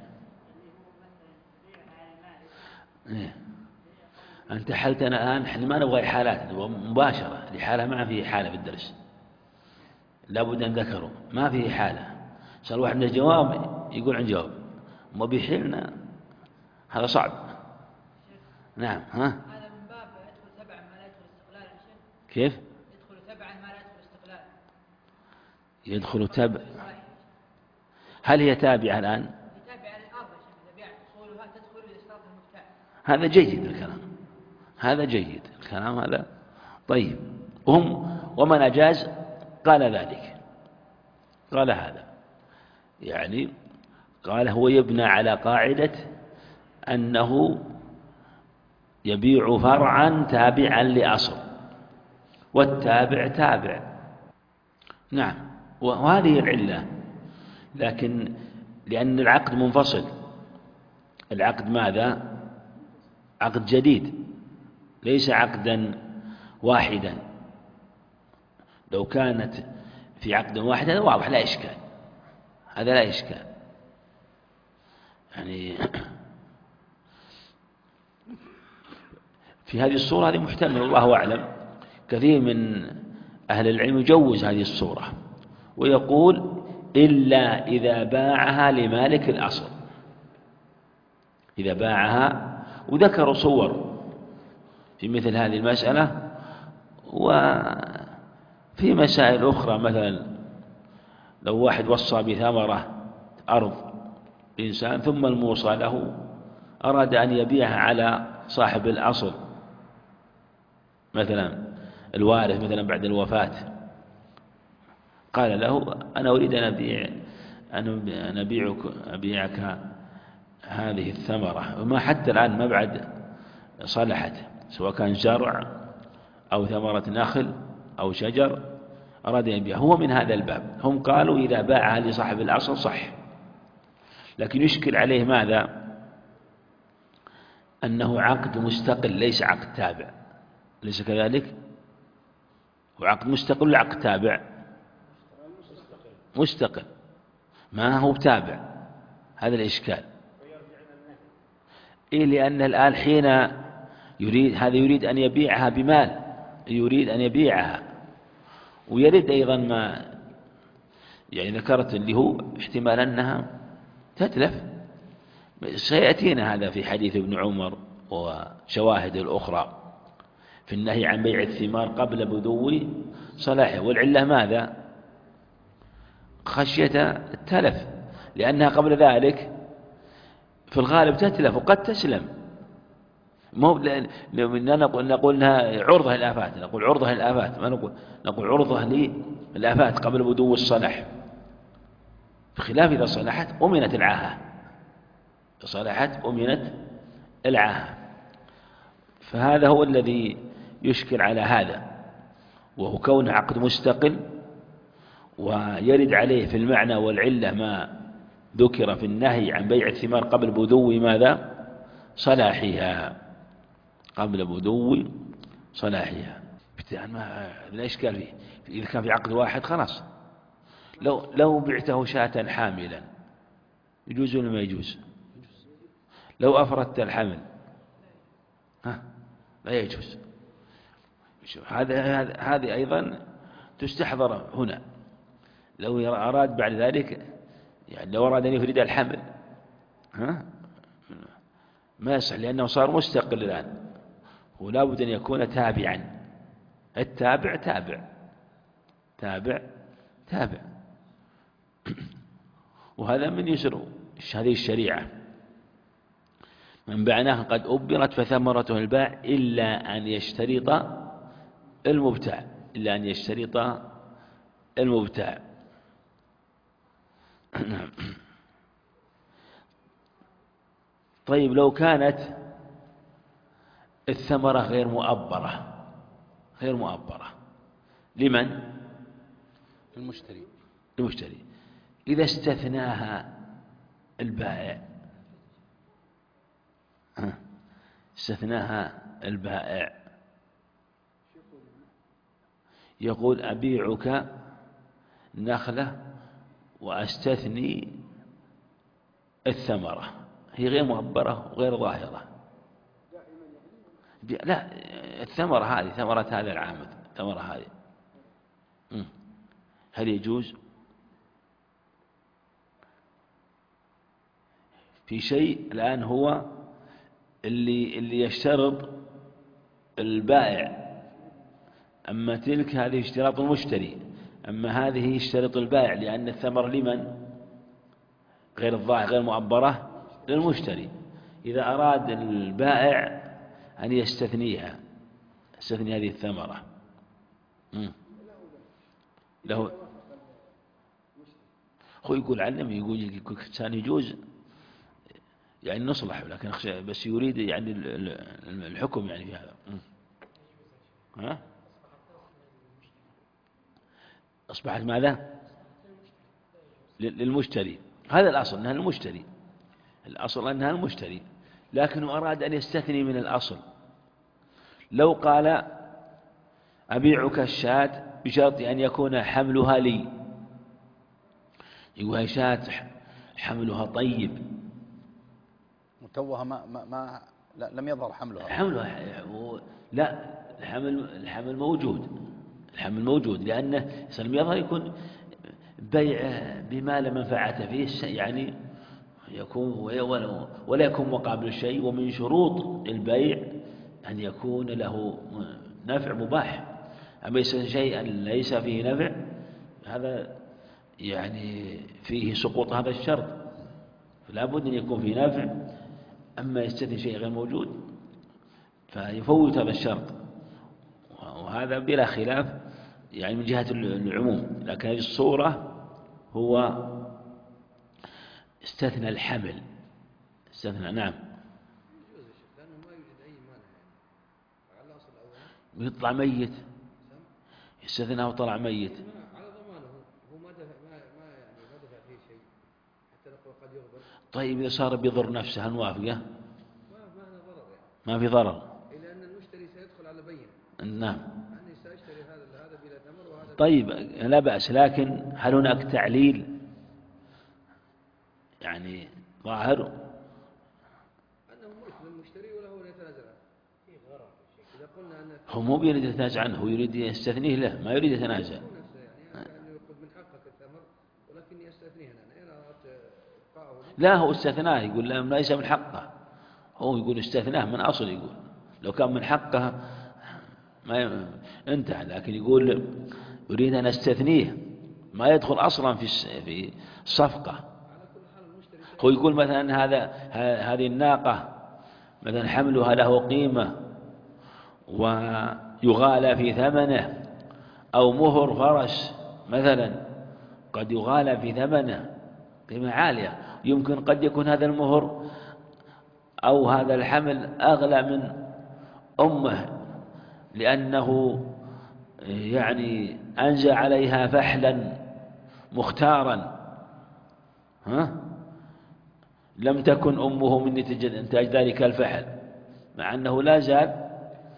إيه؟ أنت حلتنا الآن، إحنا ما نبغى حالات، نبغى مباشرة لحالة ما فيه حالة في الدرس، لابد أن ذكروا ما فيه حالة. صار واحد من الجواب يقول عن جواب ما بيحيلنا، هذا صعب. نعم. ها هذا من باب يدخل تبعا ما لا يدخل استقلالا. كيف؟ يدخل تبعا ما لا يدخل استقلالا. يدخل تبع. هل هي تابعة الآن؟ هي تابعة للأرض إذا بيع أصولها تدخل إلى اشتراط المبتاع. هذا جيد الكلام، هذا جيد الكلام هذا طيب. هم ومن أجاز قال ذلك، قال هذا يعني قال هو يبنى على قاعدة أنه يبيع فرعا تابعا لأصل، والتابع تابع. نعم، وهذه العلة. لكن لأن العقد منفصل، العقد ماذا؟ عقد جديد ليس عقدا واحدا. لو كانت في عقد واحد هذا واضح لا إشكال، هذا لا إشكال يعني في هذه الصورة هذه محتمل، الله أعلم. كثير من أهل العلم يجوز هذه الصورة ويقول إلا إذا باعها لمالك الأصل، إذا باعها، وذكروا صور في مثل هذه المسألة. وفي مسائل أخرى مثلا لو واحد وصى بثمرة أرض إنسان ثم الموصى له أراد أن يبيعها على صاحب الأصل، مثلا الوارث مثلا بعد الوفاة، قال له أنا أريد أن أبيع أن أبيعك أبيعك هذه الثمرة، وما حتى الآن ما بعد صلحت، سواء كان زرع أو ثمرة نخل أو شجر، أراد أن يبيع، هو من هذا الباب. هم قالوا إذا باعها لصاحب الأصل صح، لكن يشكل عليه ماذا؟ أنه عقد مستقل ليس عقد تابع، ليس كذلك؟ وعقد مستقل ولا عقد تابع؟ مستقل ما هو تابع، هذا الإشكال. إيه؟ لأن الآن حين يريد هذا يريد أن يبيعها بمال، يريد أن يبيعها، ويريد أيضا ما يعني ذكرت اللي هو احتمال أنها تتلف. سيأتينا هذا في حديث ابن عمر وشواهد الأخرى في النهي عن بيع الثمار قبل بدو صلاحه. والعلة ماذا؟ خشية التلف، لأنها قبل ذلك في الغالب تتلف وقد تسلم. مو نقول نقول انها عرضة للآفات، نقول عرضة للآفات، ما نقول نقول عرضة للآفات قبل بدو الصلاح، بخلاف إذا صلحت أمنت العاهة، صلحت أمنت العاهة. فهذا هو الذي يشكل على هذا، وهو كون عقد مستقل ويرد عليه في المعنى والعلة ما ذكر في النهي عن بيع الثمار قبل بدو ماذا؟ صلاحها، قبل بدو صلاحها. ما لا إشكال فيه. إذا كان في عقد واحد خلاص، لو لو بعته شاة حاملا يجوز ولا ما يجوز؟ لو أفردت الحمل ها لا يجوز. هذا هذه أيضا تستحضر هنا. لو أراد بعد ذلك يعني لو أراد أن يفرد الحمل ها ما يصح، لأنه صار مستقل الآن، ولا بد أن يكون تابعا. التابع تابع تابع تابع وهذا من يسر هذه الشريعة. من بعناه قد أبرت فثمرته الباع إلا أن يشترط المبتاع. إلا أن يشترط المبتاع. طيب لو كانت الثمرة غير مؤبرة، غير مؤبرة لمن؟ المشتري. المشتري. إذا استثناها البائع، استثناها البائع يقول أبيعك نخلة وأستثني الثمرة، هي غير مؤبرة وغير ظاهرة. لا، الثمرة هذه ثمرة هذا العام، الثمرة هذه هل يجوز؟ في شيء الآن هو اللي اللي يشترط البائع، أما تلك هذه اشتراط المشتري، أما هذه يشترط البائع، لأن الثمرة لمن؟ غير الظاهر غير مؤبرة للمشتري. إذا أراد البائع أن يستثنيها، يستثني هذه الثمرة له، هو يقول علم، يقول يقول كان يجوز يعني نصلح، لكن بس يريد يعني الحكم يعني في هذا. ها؟ أصبحت ماذا؟ للمشتري. هذا الأصل أنها المشتري، الأصل أنها المشتري، لكنه أراد أن يستثني من الأصل. لو قال أبيعك الشاة بشرط أن يكون حملها لي، يقول هي شاة حملها طيب، متوها ما ما, ما لا لم يظهر حملها. حملها لا، الحمل الحمل موجود، الحمل موجود، لأنه لم يظهر يكون بيع بما لا منفعة فيه، يعني يكون ولا يكون مقابل شيء. ومن شروط البيع أن يكون له نفع مباح، أما شيئا ليس فيه نفع هذا يعني فيه سقوط هذا الشرط، فلا بد أن يكون فيه نفع. أما يستثني شيء غير موجود فيفوت هذا الشرط، وهذا بلا خلاف يعني من جهة العموم. لكن هذه الصورة هو استثنى الحمل، استثنى. نعم، يطلع ميت، استثناه وطلع ميت على ضمانه، هو ما دفع ما ما يعني ما دفع فيه شيء حتى نقول قد يغبر. طيب إذا صار بيضر نفسه هل موافقة؟ ما ما له ضرر يعني. ما في ضرر. إلا أن المشتري سيدخل على بينة. نعم. أني سأشتري هذا هذا بلا ثمر وهذا. طيب لا بأس، لكن هل هناك تعليل يعني ظاهر؟ أنه ملك للمشتري ولا هو يتنازل عنه. في غرض إذا قلنا أن هو مو بيريد يتنازع عنه، هو يريد يستثنيه له، ما يريد يتنازع. يعني أنه يأخذ من حقك الثمر ولكن يستثنيه أنا أنا أردت إبقاءه. لا، هو استثناه، يقول لا ليس من حقه، هو يقول استثناه من أصل، يقول لو كان من حقه ما انتهى، لكن يقول يريد أن استثنيه، ما يدخل أصلا في في الصفقة. هو يقول مثلا هذا هذه الناقة مثلا حملها له قيمة ويغالى في ثمنه، أو مهر فرس مثلا قد يغالى في ثمنه قيمة عالية، يمكن قد يكون هذا المهر أو هذا الحمل أغلى من أمه، لأنه يعني أنزى عليها فحلا مختارا، ها؟ لم تكن أمه من إنتاج ذلك الفحل، مع أنه لا زال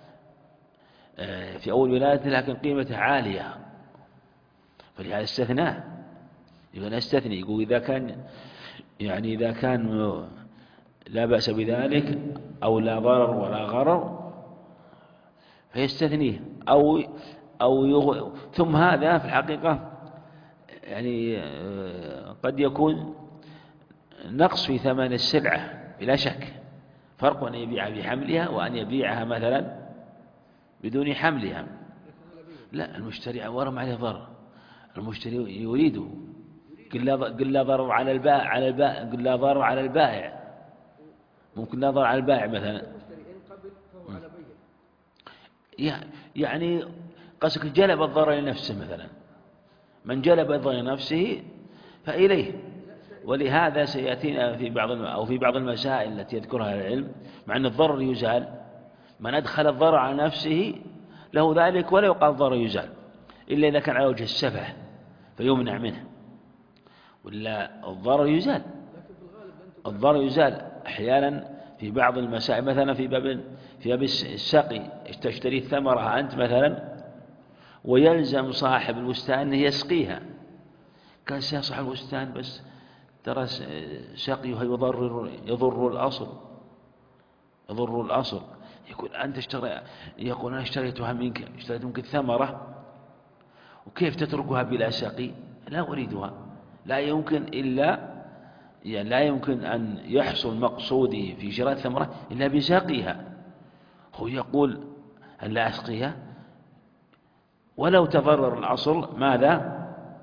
في أول ولادته لكن قيمته عالية، فلهذا استثناه. يقول استثني، يقول إذا كان يعني إذا كان لا بأس بذلك أو لا ضرر ولا غرر فيستثنيه، أو أو يغ... ثم هذا في الحقيقة يعني قد يكون نقص في ثمن السلعة بلا شك، فرق أن يبيعها بحملها وأن يبيعها مثلا بدون حملها. لا، المشتري ورم عليه ضرر، المشتري يريده، قل لا قل لا ضرر على البائع على البائع قل لا ضرر على البائع، ممكن لا ضرر على البائع مثلا. يعني قصدك جلب الضرر لنفسه مثلا، من جلب الضرر لنفسه فإليه. ولهذا سيأتينا في بعض أو في بعض المسائل التي يذكرها العلم، مع أن الضرر يزال، من أدخل الضرر على نفسه له ذلك ولا يقال الضرر يزال إلا إذا كان على وجه السفه فيمنع منه، ولا الضرر يزال. الضرر يزال أحيانا في بعض المسائل، مثلا في باب في باب السقي، تشتري الثمرة أنت مثلا ويلزم صاحب البستان أن يسقيها، كان صاحب البستان بس ترى سقيها يضرر يضر الأصل يضر الأصل يقول أنت اشتري، يقول أنا اشتريتها منك، اشتريت منك الثمرة وكيف تتركها بلا سقي؟ لا أريدها. لا يمكن إلا يعني لا يمكن أن يحصل مقصودي في شراء الثمرة إلا بسقيها. هو يقول أن لا أسقيها، ولو تضرر الأصل ماذا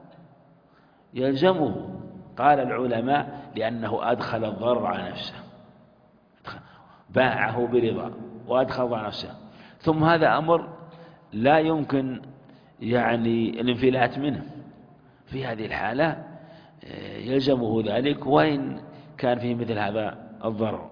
يلزمه؟ قال العلماء لأنه أدخل الضرر على نفسه، باعه برضا وأدخل الضرر على نفسه، ثم هذا أمر لا يمكن يعني الانفلات منه. في هذه الحالة يلزمه ذلك وإن كان فيه مثل هذا الضرر.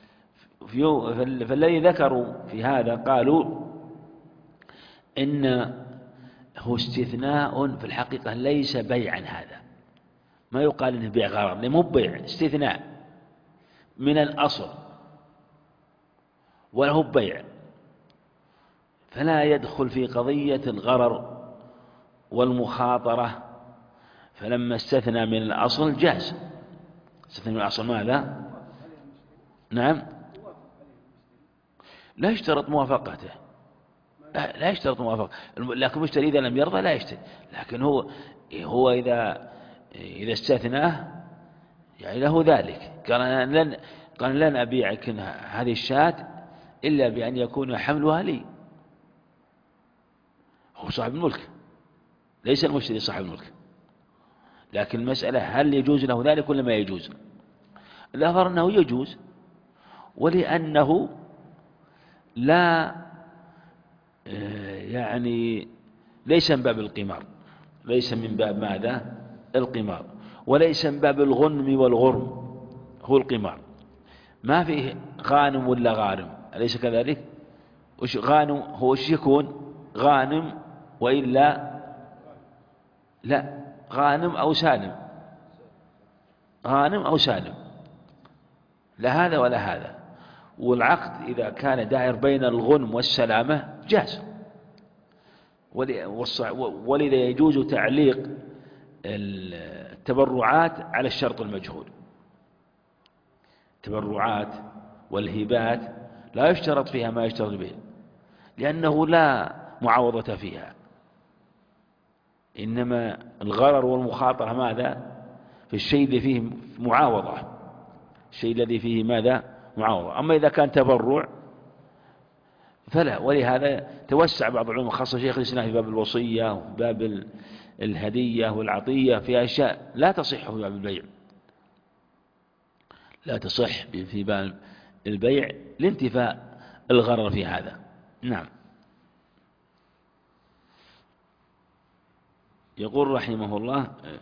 فالذي ذكروا في هذا قالوا إن هو استثناء في الحقيقة ليس بيعا، هذا ما يقال إنه بيع غرر، لأنه مو بيع، استثناء من الأصل وله بيع، فلا يدخل في قضية الغرر والمخاطرة. فلما استثنى من الأصل جاز. استثنى من الأصل ماذا؟ نعم، لا يشترط موافقته، لا يشترط موافقة، لكن المشتري إذا لم يرضى لا يشتري. لكن هو هو إذا إذا استثناه يعني له ذلك، قال لن قال لن أبيعك هذه الشاة إلا بأن يكون حملها لي. هو صاحب الملك، ليس المشتري صاحب الملك، لكن المسألة هل يجوز له ذلك ولا ما يجوز؟ الأظهر أنه يجوز، ولأنه لا يعني ليس من باب القمار، ليس من باب ماذا؟ القمار، وليس من باب الغنم والغرم، هو القمار ما فيه غانم ولا غارم، أليس كذلك؟ وش غانم هو وش يكون؟ غانم وإلا لا، غانم أو سالم، غانم أو سالم، لا هذا ولا هذا. والعقد إذا كان دائر بين الغنم والسلامة جاز، ولذا يجوز تعليق التبرعات على الشرط المجهول. التبرعات والهبات لا يشترط فيها ما يشترط به، لأنه لا معاوضة فيها، إنما الغرر والمخاطرة ماذا؟ في الشيء الذي فيه معاوضة، الشيء الذي فيه ماذا؟ معاوضة. أما إذا كان تبرع فلا. ولهذا توسع بعض العلماء خاصة شيخ الإسلام في باب الوصية وفي باب الهدية والعطية في أشياء لا تصح في باب البيع، لا تصح في باب البيع لانتفاء الغرر في هذا. نعم. يقول رحمه الله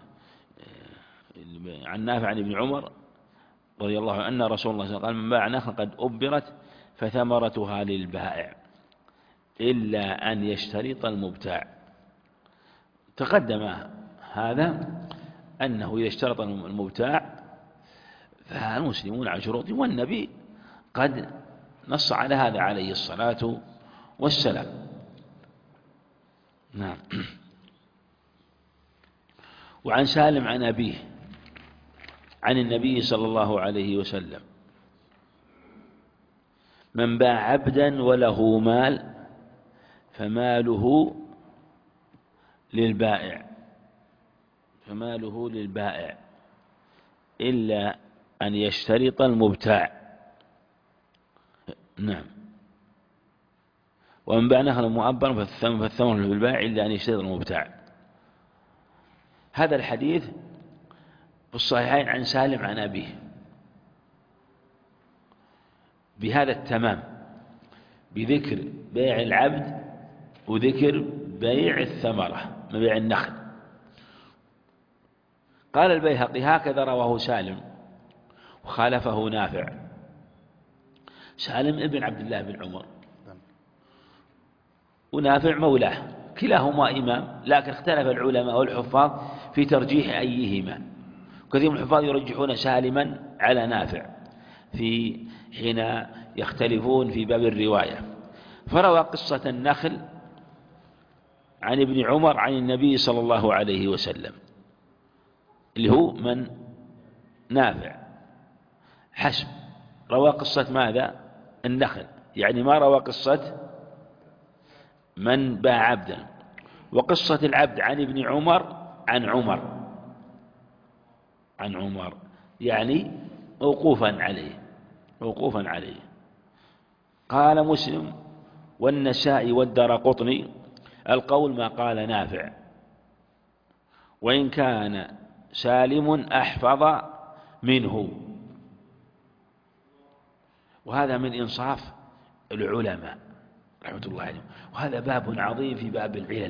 عن نافع عن ابن عمر رضي الله عنه أن رسول الله صلى الله عليه وسلم قال: من باع نخلا قد أبرت فثمرتها للبائع إلا أن يشترط المبتاع. تقدم هذا أنه إذا اشترط المبتاع فالمسلمون على شروطه، والنبي قد نص على هذا عليه الصلاة والسلام. نعم. وعن سالم عن أبيه عن النبي صلى الله عليه وسلم: من باع عبدا وله مال فماله للبائع فماله للبائع إلا أن يشترط المبتاع. نعم. ومن باع نخلا مؤبرا فالثمن للبائع إلا أن يشترط المبتاع. هذا الحديث في الصحيحين عن سالم عن أبيه بهذا التمام، بذكر بيع العبد وذكر بيع الثمرة من بيع النخل. قال البيهقي هكذا رواه سالم وخالفه نافع. سالم ابن عبد الله بن عمر ونافع مولاه، كلاهما إمام، لكن اختلف العلماء والحفاظ في ترجيح أيهما. كثير من الحفاظ يرجحون سالما على نافع في حين يختلفون في باب الرواية. فروى قصة النخل عن ابن عمر عن النبي صلى الله عليه وسلم، اللي هو من نافع حسب. روى قصة ماذا؟ النخل، يعني ما روى قصة من باع عبدا. وقصة العبد عن ابن عمر عن عمر عن عمر يعني موقوفا عليه موقوفا عليه. قال مسلم والنسائي والدارقطني القول ما قال نافع، وإن كان سالم أحفظ منه. وهذا من إنصاف العلماء رحمة الله عليهم، وهذا باب عظيم في باب العلل.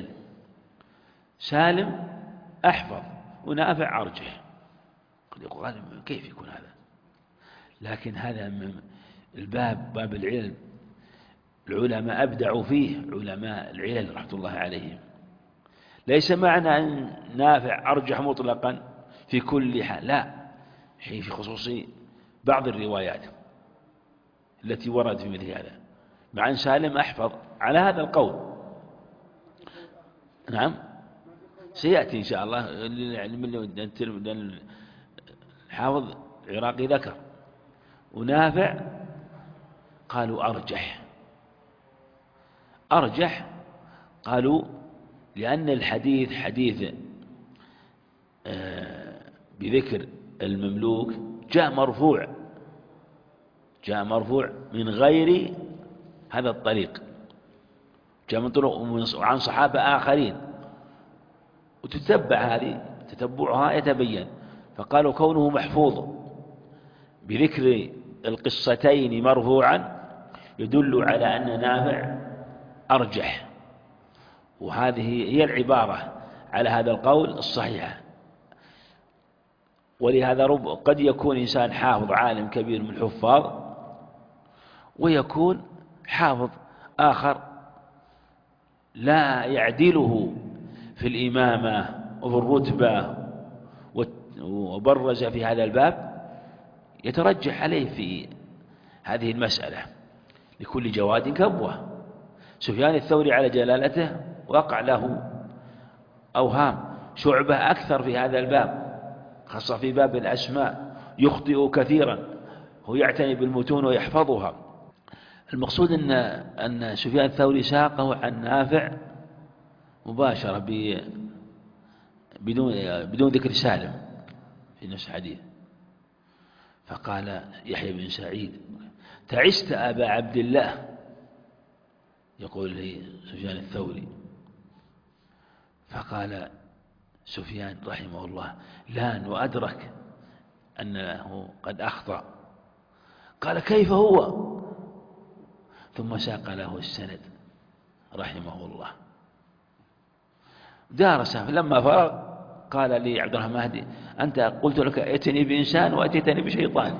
سالم أحفظ ونافع أرجح. قد يقول كيف يكون هذا؟ لكن هذا من الباب باب العلل، العلماء أبدعوا فيه، علماء العلل رحمة الله عليهم. ليس معنى أن نافع أرجح مطلقا في كل حال، لا، حين في خصوص بعض الروايات التي وردت في مثل هذا، مع أن سالم أحفظ على هذا القول. نعم سيأتي إن شاء الله. الحافظ العراقي ذكر ونافع قالوا أرجح أرجح قالوا لأن الحديث حديث بذكر المملوك جاء مرفوع جاء مرفوع من غير هذا الطريق، جاء من طرق عن صحابة آخرين، وتتبع هذه تتبعها يتبين. فقالوا كونه محفوظ بذكر القصتين مرفوعا يدل على أن نافع أرجح، وهذه هي العبارة على هذا القول الصحيحة. ولهذا رب قد يكون إنسان حافظ عالم كبير من الحفاظ، ويكون حافظ آخر لا يعدله في الإمامة وفي الرتبة وبرز في هذا الباب، يترجح عليه في هذه المسألة. لكل جواد كبوة. سفيان الثوري على جلالته وقع له أوهام. شعبة أكثر في هذا الباب، خاصة في باب الأسماء، يخطئ كثيرا، هو يعتني بالمتون ويحفظها. المقصود أن أن سفيان الثوري ساقه عن نافع مباشرة بدون بدون ذكر سالم في نفس الحديث. فقال يحيى بن سعيد تعست أبا عبد الله، يقول لي سفيان الثوري. فقال سفيان رحمه الله لان وأدرك أنه قد أخطأ. قال كيف هو؟ ثم ساق له السند رحمه الله. دارس، فلما فرغ قال لي عبد الرحمن مهدي أنت قلت لك ائتني بإنسان وأتيتني بشيطان.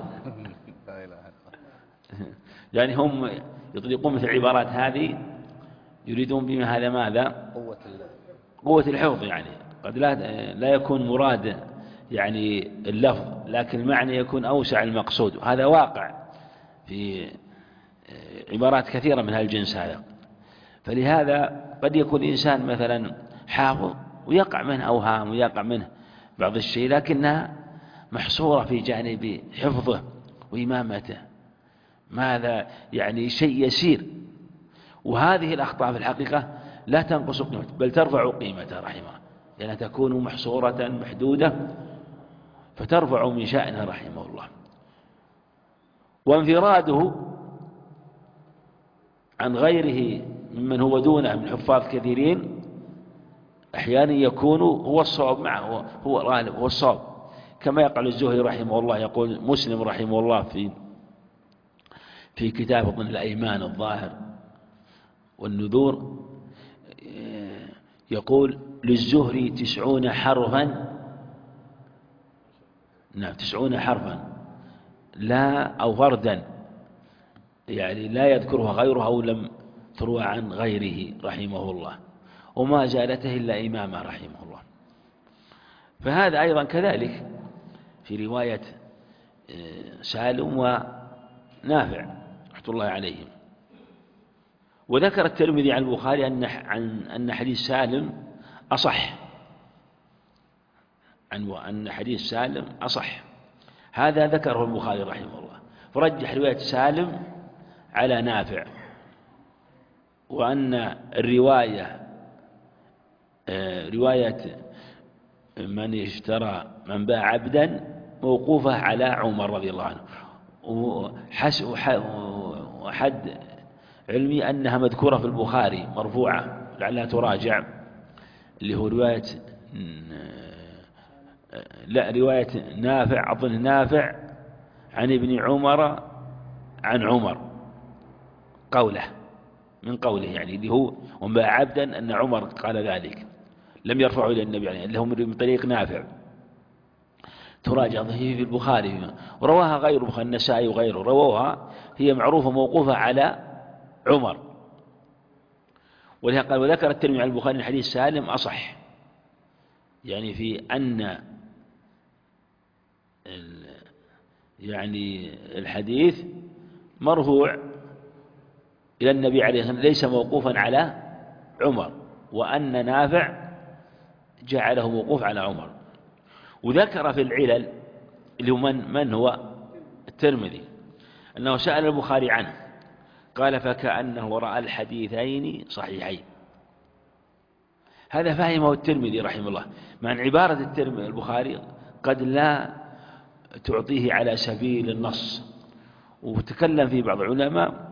يعني هم يطلقون مثل العبارات هذه يريدون بما هذا ماذا؟ قوة الحفظ. يعني قد لا لا يكون مراد يعني اللفظ، لكن المعنى يكون أوسع المقصود. هذا واقع في عبارات كثيرة من هالجنس هذا. فلهذا قد يكون إنسان مثلا حافظ ويقع منه أوهام ويقع منه بعض الشيء، لكنها محصورة في جانب حفظه وإمامته، ماذا يعني شيء يسير. وهذه الأخطاء في الحقيقة لا تنقص قيمته بل ترفع قيمته رحمه، لأنها تكون محصورة محدودة فترفع من شأنه رحمه الله. وانفراده عن غيره ممن هو دونه من حفاظ كثيرين أحيانا يكون هو الصواب معه، هو الغالب، هو الصواب. كما يقول الزهري رحمه الله، يقول مسلم رحمه الله في في كتاب ضمن الأيمان الظاهر والنذور يقول للزهري تسعون حرفا، نعم تسعون حرفا لا أو فردا، يعني لا يذكرها غيره أو لم تروى عن غيره رحمه الله، وما زالته إلا إمامه رحمه الله. فهذا أيضا كذلك في رواية سالم ونافع رحمة الله عليهم. وذكر الترمذي عن البخاري أن عن أن حديث سالم أصح، عن أن حديث سالم أصح، هذا ذكره البخاري رحمه الله، فرجح رواية سالم على نافع، وأن الرواية رواية من اشترى من باع عبدا موقوفة على عمر رضي الله عنه، وحد علمي أنها مذكورة في البخاري مرفوعة لعلها تراجع، اللي هو رواية لا رواية نافع، أظن نافع عن ابن عمر عن عمر قوله من قوله، يعني اللي هو ومن باع عبدا أن عمر قال ذلك، لم يرفعه إلى النبي يعني اللي هو من طريق نافع، تراجع في البخاري، ورواها غيره النسائي وغيره رووها، هي معروفة موقوفة على عمر. ولهذا قال وذكر الترمذي عن البخاري الحديث سالم أصح، يعني في أن يعني الحديث مرفوع إلى النبي عليه الصلاة والسلام ليس موقوفا على عمر، وأن نافع جعله موقوف على عمر. وذكر في العلل اللي هو من, من هو الترمذي أنه سأل البخاري عنه قال فكأنه رأى الحديثين صحيحين. هذا فهمه الترمذي رحمه الله، مع أن عبارة الترمذي البخاري قد لا تعطيه على سبيل النص، وتكلم في بعض العلماء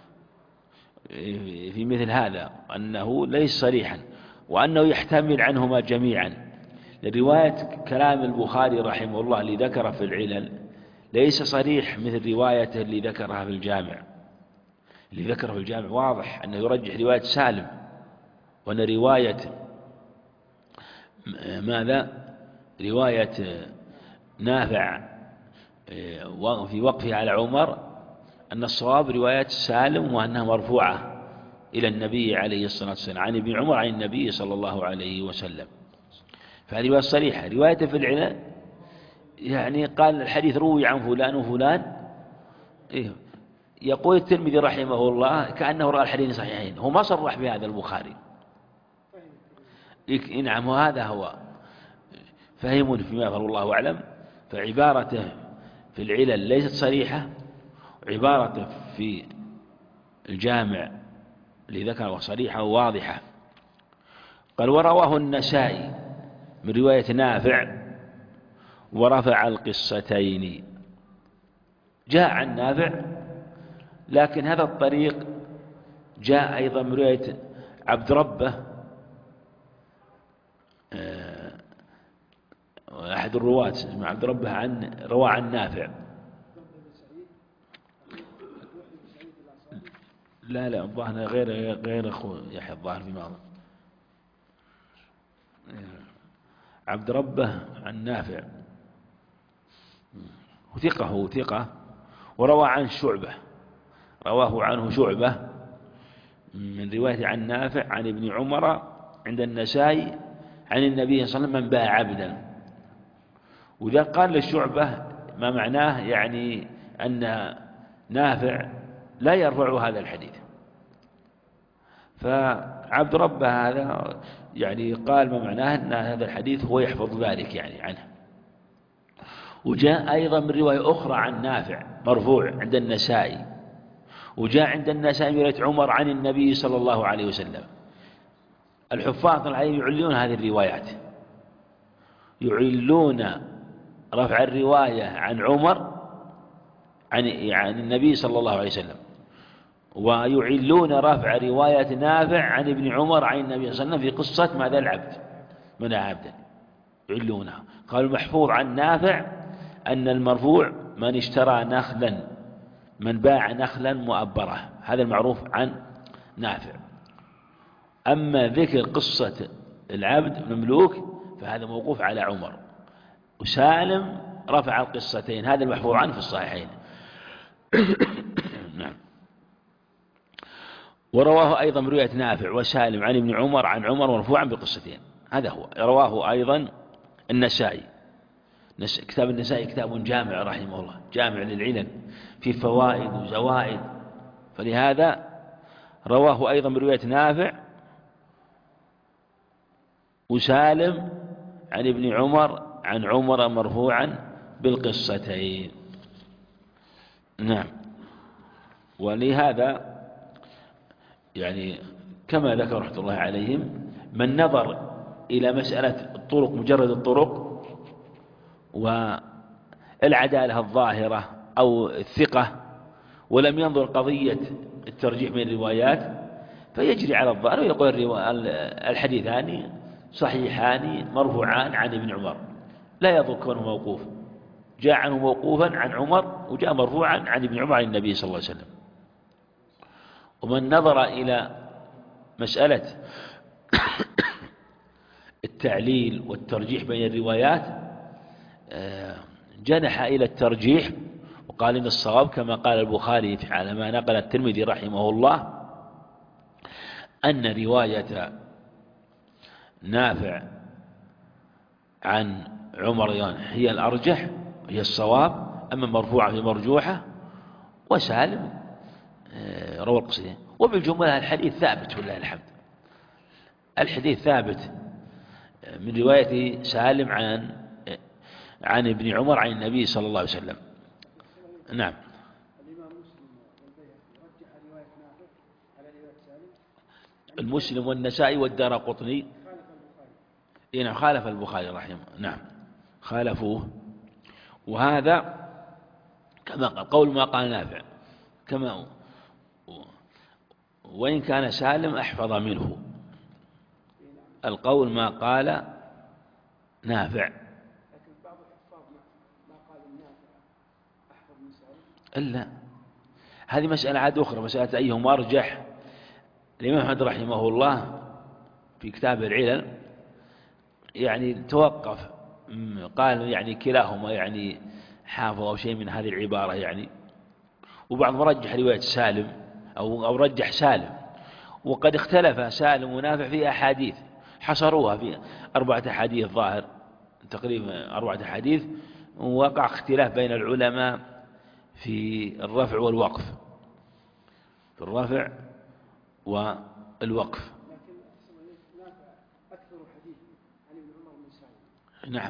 في مثل هذا أنه ليس صريحا، وأنه يحتمل عنهما جميعا. لرواية كلام البخاري رحمه الله اللي ذكر في العلل ليس صريح مثل روايته اللي ذكرها في الجامع. اللي ذكره في الجامع واضح أنه يرجح رواية سالم، وأن رواية ماذا رواية نافع في وقفه على عمر أن الصواب رواية سالم وأنها مرفوعة إلى النبي عليه الصلاة والسلام عن ابن عمر عن النبي صلى الله عليه وسلم. فهذه رواية صريحة. رواية في العلل يعني قال الحديث روي عن فلان وفلان، إيه يقول الترمذي رحمه الله كأنه رأى الحديث صحيحين، هو ما صرح بهذا البخاري. نعم وهذا هو فهم فيما يظهر الله أعلم. فعبارته في العلل ليست صريحة، عبارته في الجامع اللي ذكره صريحة وواضحة. قال ورواه النسائي من رواية نافع ورفع القصتين، جاء عن نافع، لكن هذا الطريق جاء أيضا من رواية عبد ربه أحد الرواة اسمه عبد ربه عن روى عن نافع. لا لا الظاهر غير غير أخو يحيى الظاهر في ماضي عبد ربه عن نافع وثقة وثقة. وروى عن شعبة، رواه عنه شعبة من رواية عن نافع عن ابن عمر عند النسائي عن النبي صلى الله عليه وسلم من باع عبدا. وإذا قال للشعبة ما معناه يعني أن نافع لا يرفع هذا الحديث، فعبد ربه هذا يعني قال ما معناه أن هذا الحديث هو يحفظ ذلك يعني عنه. وجاء أيضا من رواية أخرى عن نافع مرفوع عند النسائي، وجاء عند النسائي من رواية عمر عن النبي صلى الله عليه وسلم. الحفاظ عليه يعلون هذه الروايات، يعلون رفع الرواية عن عمر عن عن النبي صلى الله عليه وسلم، ويعلون رفع رواية نافع عن ابن عمر عن النبي صلى الله عليه وسلم في قصة ماذا العبد من عبدا، يعلونها. قالوا المحفوظ عن نافع أن المرفوع من اشترى نخلا من باع نخلا مؤبرة، هذا المعروف عن نافع. أما ذكر قصة العبد مملوك فهذا موقوف على عمر. وسالم رفع القصتين، هذا المحفوظ عنه في الصحيحين. نعم. ورواه أيضا برواية نافع وسالم عن ابن عمر عن عمر مرفوعا بقصتين، هذا هو. رواه أيضا النسائي، كتاب النسائي كتاب جامع رحمه الله، جامع للعلل في فوائد وزوائد، فلهذا رواه أيضا برواية نافع وسالم عن ابن عمر عن عمر مرفوعا بالقصتين. نعم. ولهذا يعني كما ذكر رحمة الله عليهم من نظر إلى مسألة الطرق مجرد الطرق والعدالة الظاهرة أو الثقة ولم ينظر قضية الترجيح بين الروايات فيجري على الظاهر ويقول الحديثان صحيحان مرفوعان عن ابن عمر، لا يضر كونه موقوف، جاء عنه موقوفا عن عمر وجاء مرفوعا عن ابن عمر عن النبي صلى الله عليه وسلم. ومن نظر إلى مسألة التعليل والترجيح بين الروايات جنح إلى الترجيح وقال إن الصواب كما قال البخاري على ما نقل الترمذي رحمه الله أن رواية نافع عن عمر هي الأرجح هي الصواب، أما مرفوعة في مرجوحة، وسالم روى القصتين. وبالجملة الحديث ثابت ولله الحمد، الحديث ثابت من رواية سالم عن عن ابن عمر عن النبي صلى الله عليه وسلم. نعم. المسلم والنسائي والدارقطني إن خالف البخاري رحمه، نعم خالفوه. وهذا كما قال قول ما قال نافع كما وإن كان سالم أحفظ منه، القول ما قال نافع. إلا هذه مسألة عاد أخرى، مسألة أيهم أرجح. الإمام أحمد رحمه الله في كتاب العلل يعني توقف، قال يعني كلاهما يعني حافظ أو شيء من هذه العبارة يعني، وبعضهم رجح رواية سالم أو أو رجح سالم، وقد اختلف سالم ونافع في أحاديث حصروها في أربعة أحاديث ظاهر تقريبا أربعة أحاديث، ووقع اختلاف بين العلماء في الرفع والوقف، في الرفع والوقف. نعم.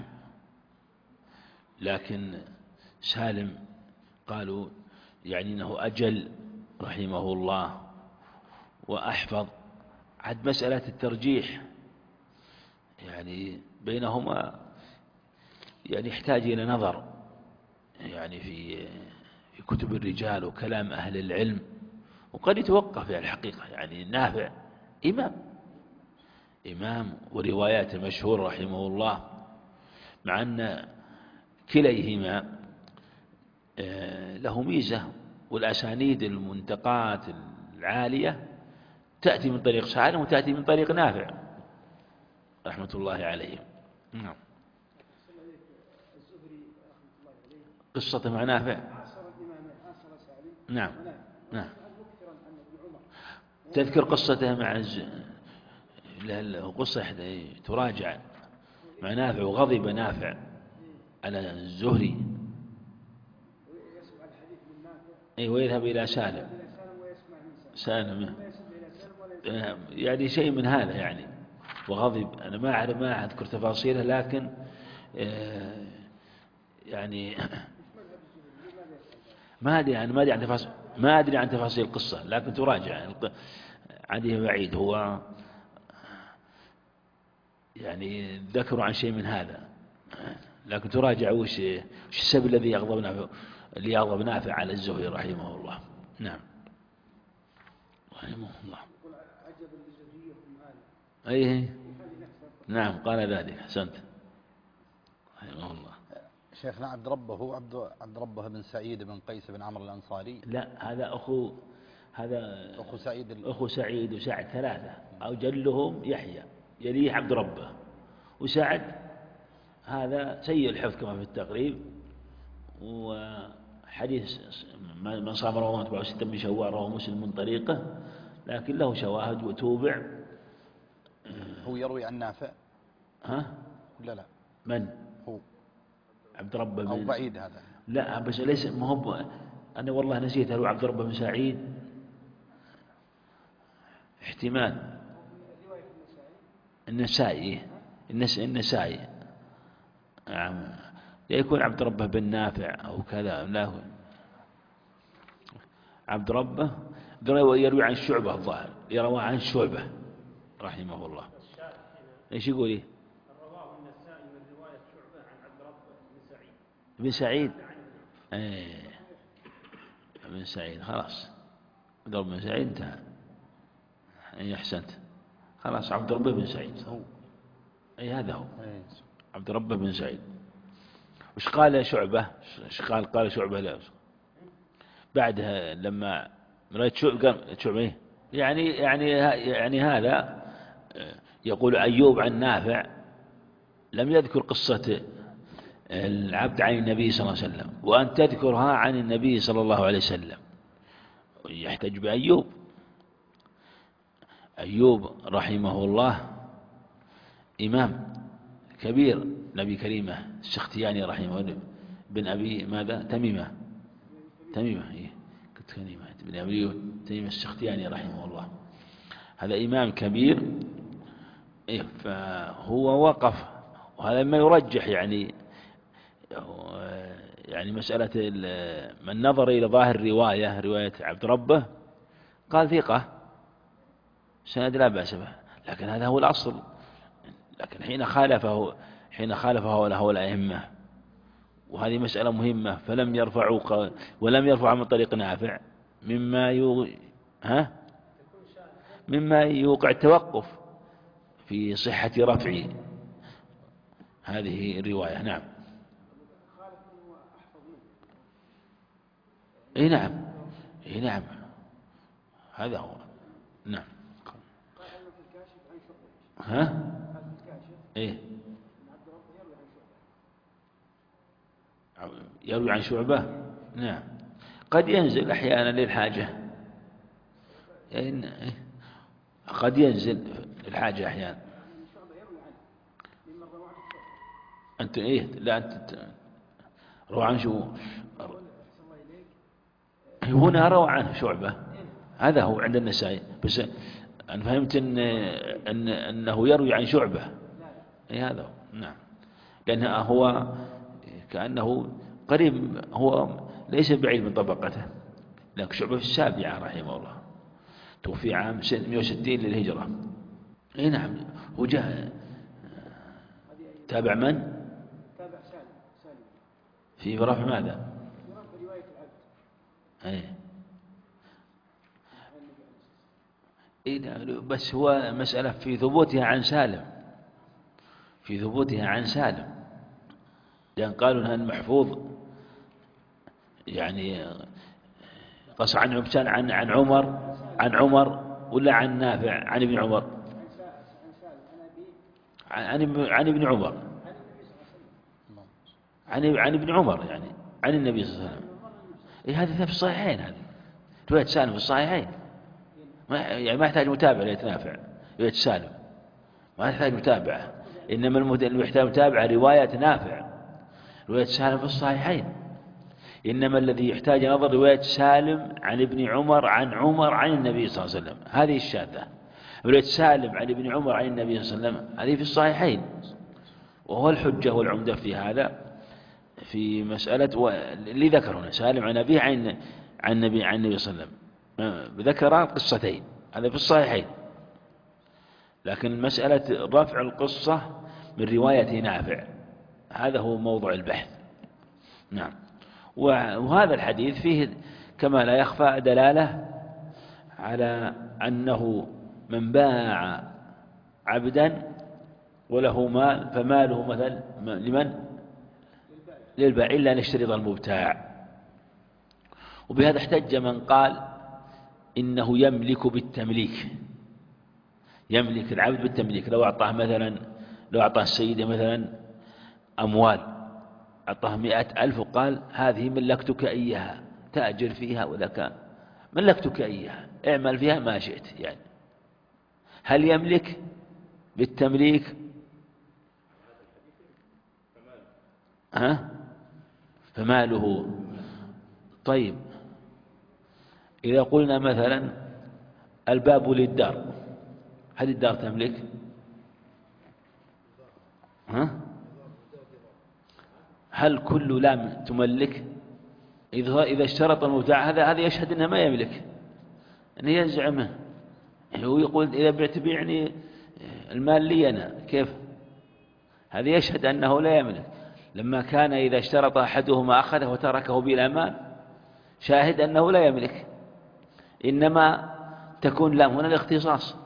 لكن سالم قالوا يعني أنه أجل رحمه الله وأحفظ. عد مسألة الترجيح يعني بينهما يعني يحتاج إلى نظر يعني في في كتب الرجال وكلام أهل العلم، وقد يتوقف يعني الحقيقة. يعني نافع إمام إمام وروايات مشهور رحمه الله، مع أن كليهما له ميزة، والأسانيد المنتقات العالية تأتي من طريق سالم وتأتي من طريق نافع رحمة الله عليهم. نعم. قصة مع نافع. نعم نعم. تذكر قصته مع الز... قصة تراجع مع نافع وغضب نافع على الزهري أي ويذهب إلى سالم سالم يعني شيء من هذا يعني، وغضب. أنا ما أعرف ما أذكر تفاصيله، لكن يعني ما أدري يعني ما أدري عن تفاصيل ما أدري عن تفاصيل القصة، لكن تراجع عندي بعيد هو يعني ذكروا عن شيء من هذا، لكن تراجع وش وش السبب الذي يغضب نافع اللي يغضب نافع على الزهري رحمه الله. نعم رحمه الله. أيه نعم قال ذلك. أحسنت رحمه الله. شيخنا عبد ربه عبد عبد ربه بن سعيد بن قيس بن عمرو الأنصاري. لا هذا أخو هذا أخو سعيد أخو سعيد وسعد ثلاثة، أو جلهم يحيى يليه عبد ربه، وسعد هذا سيء الحفظ كما في التقريب. وحديث من صام رمضان تبعه ستة من شوال رواه مسلم من طريقه، لكن له شواهد وتوبع. هو يروي عن نافع ها؟ لا لا من؟ هو عبد ربه بن... أو بعيد هذا. لا بس ليس مهب. أنا والله نسيت هل هو عبد ربه بن سعيد، احتمال. النسائي النس... النسائي نعم، يكون عبد ربه بن نافع أو كذا. لا عبد ربه يروي عن شعبة، الظاهر يروى عن شعبة رحمه الله. ايش يقول ايه؟ رواه النسائي من رواية شعبة عن عبد ربه بن سعيد. بن سعيد ايه بن سعيد، خلاص عبد ربه بن سعيد انتهى. اي احسنت، خلاص عبد ربه بن سعيد هو. اي هذا هو عبد ربه بن سعيد. وش قال شعبة؟ ايش قال قال شعبة لا بعدها لما رأيت شعبة قال شعبة ايه يعني يعني يعني هذا يقول أيوب عن نافع لم يذكر قصة العبد عن النبي صلى الله عليه وسلم، وأن تذكرها عن النبي صلى الله عليه وسلم يحتج بأيوب. أيوب رحمه الله إمام كبير، نبي كريمة السختياني رحمه الله بن أبي ماذا تميمة تميمة إيه كنت كريمة بن أبي تميمة السختياني رحمه الله، هذا إمام كبير. إيه فهو وقف، وهذا ما يرجح يعني يعني مسألة من نظر إلى ظاهر رواية رواية عبد ربه قال ثقة سند لا بأس به، لكن هذا هو الأصل. لكن حين خالفه حين خالفه هؤلاء الأئمة، وهذه مسألة مهمة، فلم يرفعوا ولم يرفع من طريق نافع مما يو... ها مما يوقع التوقف في صحة رفع هذه الرواية. نعم اي نعم اي نعم هذا هو. نعم ها ايه يروي عن شعبة. نعم قد ينزل أحيانا للحاجة، يعني قد ينزل للحاجة أحيانا. أنت إيه لا أنت روى عن شو هنا روى عنه شعبة، هذا هو عند النسائي. بس أنا فهمت إن, إن أنه يروي عن شعبة، إيه هذا هو. نعم لأنه هو كأنه قريب، هو ليس بعيد من طبقته، لكن شعبة في السابعة رحمه الله، توفي عام مئة وستين للهجرة. اي نعم هو جاء تابع من؟ تابع سالم سالم في رفع ماذا؟ في رفع رواية العبد. اي إيه بس هو مسألة في ثبوتها عن سالم، في ثبوتها عن سالم، لأن قالوا أنها المحفوظ يعني قص عن عبسان عن عن عمر عن عمر ولا عن نافع عن ابن عمر عن عن ابن عمر عن عن ابن عمر يعني عن النبي صلى الله عليه وسلم. إيه هذا في الصحيحين، هذه رواية سالم في الصحيحين، ما يعني ما يحتاج متابعة ليتنافع. رواية سالم ما يحتاج متابعة، إنما اللي يحتاج متابعة رواية نافع، رواية سالم في الصحيحين. إنما الذي يحتاج نظر رواية سالم عن ابن عمر عن عمر عن النبي صلى الله عليه وسلم، هذه الشاذة. رواية سالم عن ابن عمر عن النبي صلى الله عليه وسلم هذه في الصحيحين، وهو الحجة والعمدة في هذا في مسألة اللي ذكر هنا سالم عن أبيه عن عن النبي عن النبي صلى الله عليه وسلم، ذكر قصتين هذا في الصحيحين. لكن مسألة رفع القصة من رواية نافع هذا هو موضوع البحث. نعم وهذا الحديث فيه كما لا يخفى دلالة على أنه من باع عبدا وله مال فماله مثل لمن؟ للبائع إلا أن يشترط المبتاع. وبهذا احتج من قال إنه يملك بالتمليك، يملك العبد بالتمليك. لو أعطاه مثلا لو أعطاه السيد مثلا أموال، أعطاه مئة ألف وقال هذه ملكتك إياها تأجر فيها، ولا كان ملكتك إياها اعمل فيها ما شئت، يعني هل يملك بالتمليك؟ ها؟ فماله. طيب إذا قلنا مثلا الباب للدار، هل الدار تملك؟ ها؟ هل كل لام تملك؟ إذا إذا اشترط المبتاع هذا هذا يشهد أنه ما يملك، أنه يزعمه، هو يقول إذا بعت بيعني المال لي أنا، كيف؟ هذا يشهد أنه لا يملك. لما كان إذا اشترط أحدهما أخذه وتركه بالأمان، شاهد أنه لا يملك. إنما تكون لام هنا الاختصاص،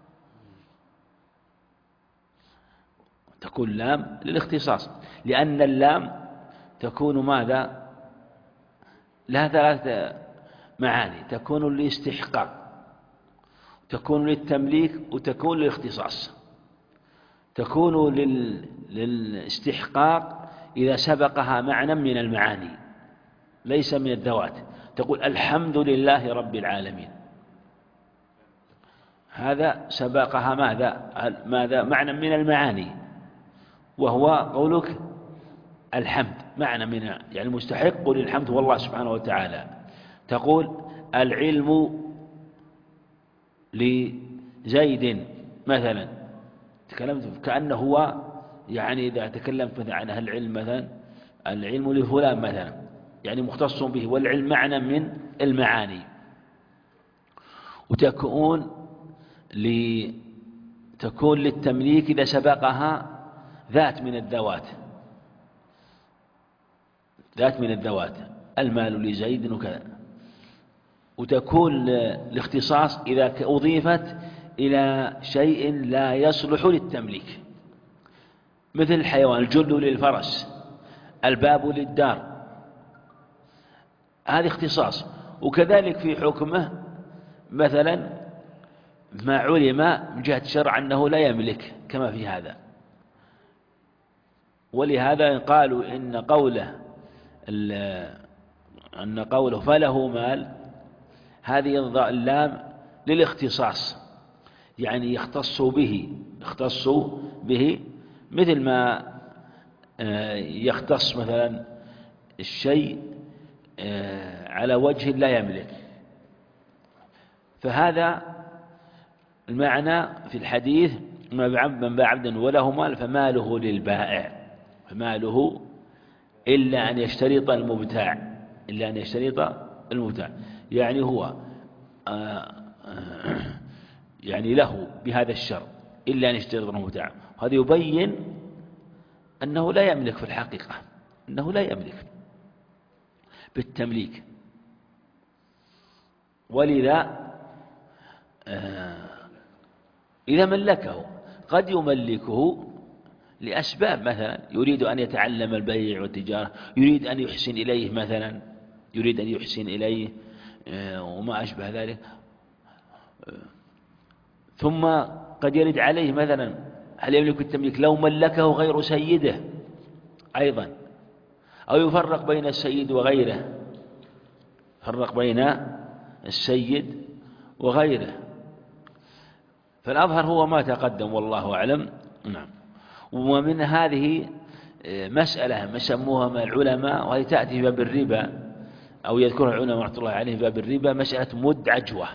تكون لام للاختصاص، لأن اللام تكون ماذا؟ لها ثلاثة معاني: تكون للاستحقاق، تكون للتمليك، وتكون للاختصاص. تكون لل... للاستحقاق إذا سبقها معنى من المعاني ليس من الذوات، تقول الحمد لله رب العالمين، هذا سبقها ماذا؟ ماذا؟ معنى من المعاني، وهو قولك الحمد، معنى من يعني مستحق للحمد هو الله سبحانه وتعالى. تقول العلم لزيد مثلا، تكلمت كأنه هو، يعني إذا تكلمت مثلا عن أهل العلم مثلا العلم لفلان مثلا، يعني مختص به، والعلم معنى من المعاني. وتكون ل... تكون للتمليك إذا سبقها ذات من الذوات، ذات من الذوات، المال لزيد وكذا. وتكون الاختصاص إذا أضيفت إلى شيء لا يصلح للتمليك، مثل الحيوان، الجل للفرس، الباب للدار، هذا اختصاص. وكذلك في حكمه مثلا ما علم من جهة الشرع أنه لا يملك كما في هذا. ولهذا قالوا إن قوله أن قوله فله مال، هذه اللام للاختصاص، يعني يختص به يختص به مثل ما يختص مثلا الشيء على وجه لا يملك. فهذا المعنى في الحديث: من باع عبدا وله مال فماله للبائع، فماله إلا أن يشترط المبتاع، إلا أن يشترط المبتاع، يعني هو يعني له بهذا الشرط إلا أن يشترط المبتاع. هذا يبين أنه لا يملك في الحقيقة، أنه لا يملك بالتمليك. ولذا إذا ملكه قد يملكه لأسباب، مثلا يريد أن يتعلم البيع والتجارة، يريد أن يحسن إليه مثلا، يريد أن يحسن إليه وما أشبه ذلك. ثم قد يرد عليه مثلا هل يملك التمليك لو ملكه غير سيده أيضا، أو يفرق بين السيد وغيره، فرق بين السيد وغيره. فالأظهر هو ما تقدم والله أعلم. نعم. ومن هذه مسألة سموها العلماء، وهي تأتي في باب الربا، أو يذكرها العلماء رحمة الله عليه في باب الربا، مسألة مد عجوة.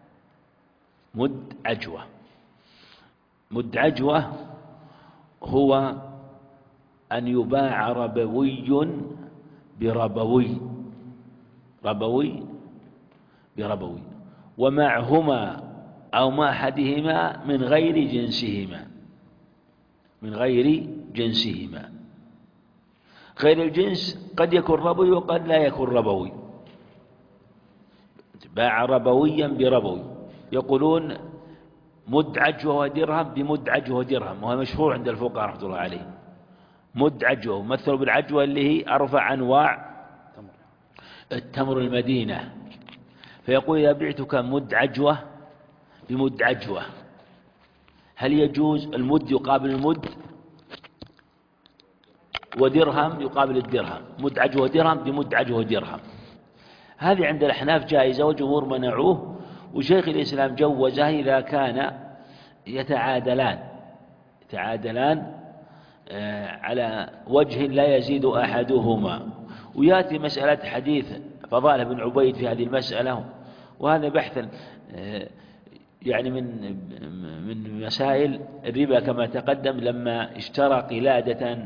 مد عجوة مد عجوة هو أن يباع ربوي بربوي، ربوي بربوي، ومعهما أو مع أحدهما من غير جنسهما، من غير جنسهما. غير الجنس قد يكون ربوي وقد لا يكون ربوي. باع ربويا بربوي، يقولون مد عجوة ودرهم بمد عجوة ودرهم، وهو مشهور عند الفقهاء رحمة الله عليه. مد عجوة مثلوا بالعجوة اللي هي أرفع أنواع التمر المدينة، فيقول إذا بعتك مد عجوة بمد عجوة، هل يجوز المد يقابل المد ودرهم يقابل الدرهم، مد عجوه درهم بمد عجوه درهم؟ هذه عند الأحناف جائزة والجمهور منعوه، وشيخ الإسلام جوزه إذا كان يتعادلان يتعادلان على وجه لا يزيد أحدهما. ويأتي مسألة حديث فضالة بن عبيد في هذه المسألة، وهذا بحث يعني من من مسائل الربا كما تقدم، لما اشترى قلادة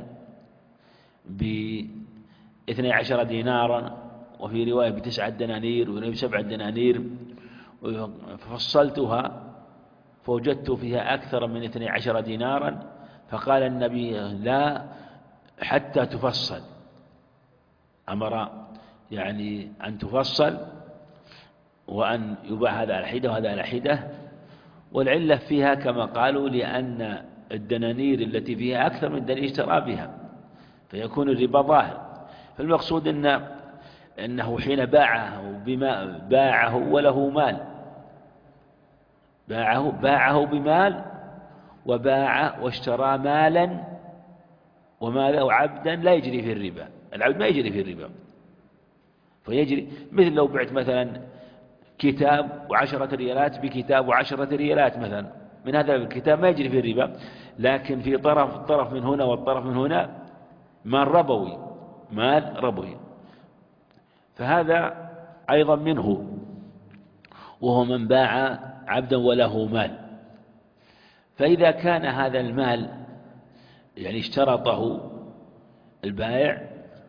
باثني عشر دينارا، وفي رواية بتسعة دنانير ورواية بسبعة دنانير، ففصلتها فوجدت فيها أكثر من اثني عشر دينارا، فقال النبي لا حتى تفصل، أمر يعني أن تفصل وأن يباع هذا على حدة وهذا على حدة. والعلة فيها كما قالوا لأن الدنانير التي فيها أكثر من دنانير اشترى بها، فيكون الربا ظاهر. فالمقصود أن أنه حين باعه بما باعه وله مال، باعه باعه بمال، وباع واشترى مالا وماله عبدا لا يجري في الربا، العبد ما يجري في الربا، فيجري مثل لو بعت مثلا كتاب وعشرة ريالات بكتاب وعشرة ريالات مثلا، من هذا الكتاب ما يجري في الربا، لكن في طرف طرف من هنا والطرف من هنا مال ربوي، مال ربوي، فهذا أيضا منه، وهو من باع عبدا وله مال. فإذا كان هذا المال يعني اشترطه البائع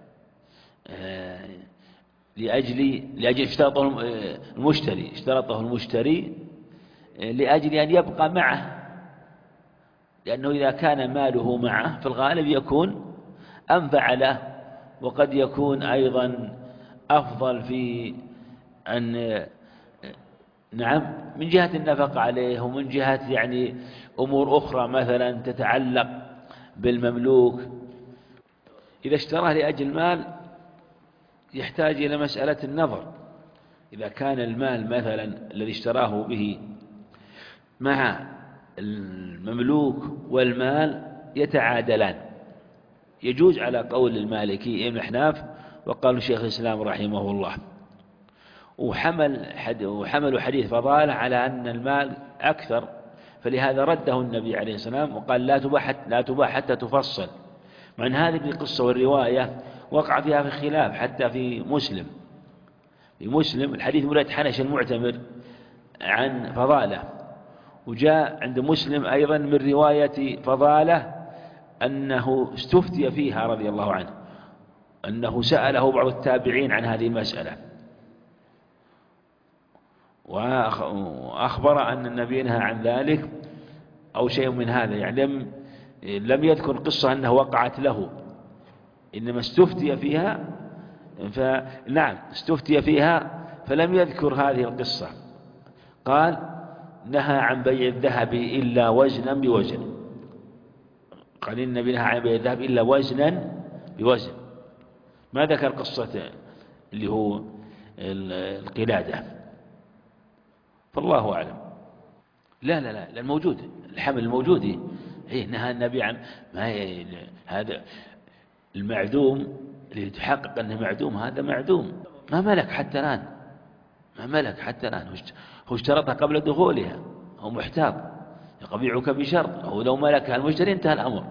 لأجل لأجل اشترطه المشتري اشترطه المشتري لأجل أن يبقى معه، لأنه إذا كان ماله معه في الغالب يكون أنفع له، وقد يكون أيضا أفضل في أن نعم من جهة النفقة عليه، ومن جهة يعني أمور أخرى مثلا تتعلق بالمملوك. إذا اشتراه لأجل مال يحتاج إلى مسألة النظر، إذا كان المال مثلا الذي اشتراه به مع المملوك والمال يتعادلان، يجوز على قول المالكي ابن الأحناف وقال شيخ الإسلام رحمه الله، وحمل وحملوا حديث فضالة على أن المال أكثر، فلهذا رده النبي عليه السلام وقال لا تباع لا تباع حتى تفصل. مع أن هذه القصة والرواية وقع فيها في خلاف حتى في مسلم في مسلم الحديث مولد حنش المعتمر عن فضالة، وجاء عند مسلم أيضا من رواية فضالة أنه استفتي فيها رضي الله عنه، أنه سأله بعض التابعين عن هذه المسألة، وأخبر أن النبي نهى عن ذلك أو شيء من هذا، يعني لم لم يذكر قصة أنه وقعت له، إنما استفتي فيها، فنعم استفتي فيها فلم يذكر هذه القصة، قال نهى عن بيع الذهب إلا وزنا بوزن، قال النبي نهى عن بيع الذهب إلا وزنا بوزن، ما ذكر قصة اللي هو القلادة، فالله أعلم. لا لا لا الموجود الحمل الموجود إيه نهى النبي عن ما هذا المعدوم اللي يتحقق أنه معدوم، هذا معدوم ما ملك حتى الآن، ما ملك حتى الآن، هو اشترطها قبل دخولها، هو محتاط يبيعك بشرط، هو لو ملكها المشتري انتهى الأمر،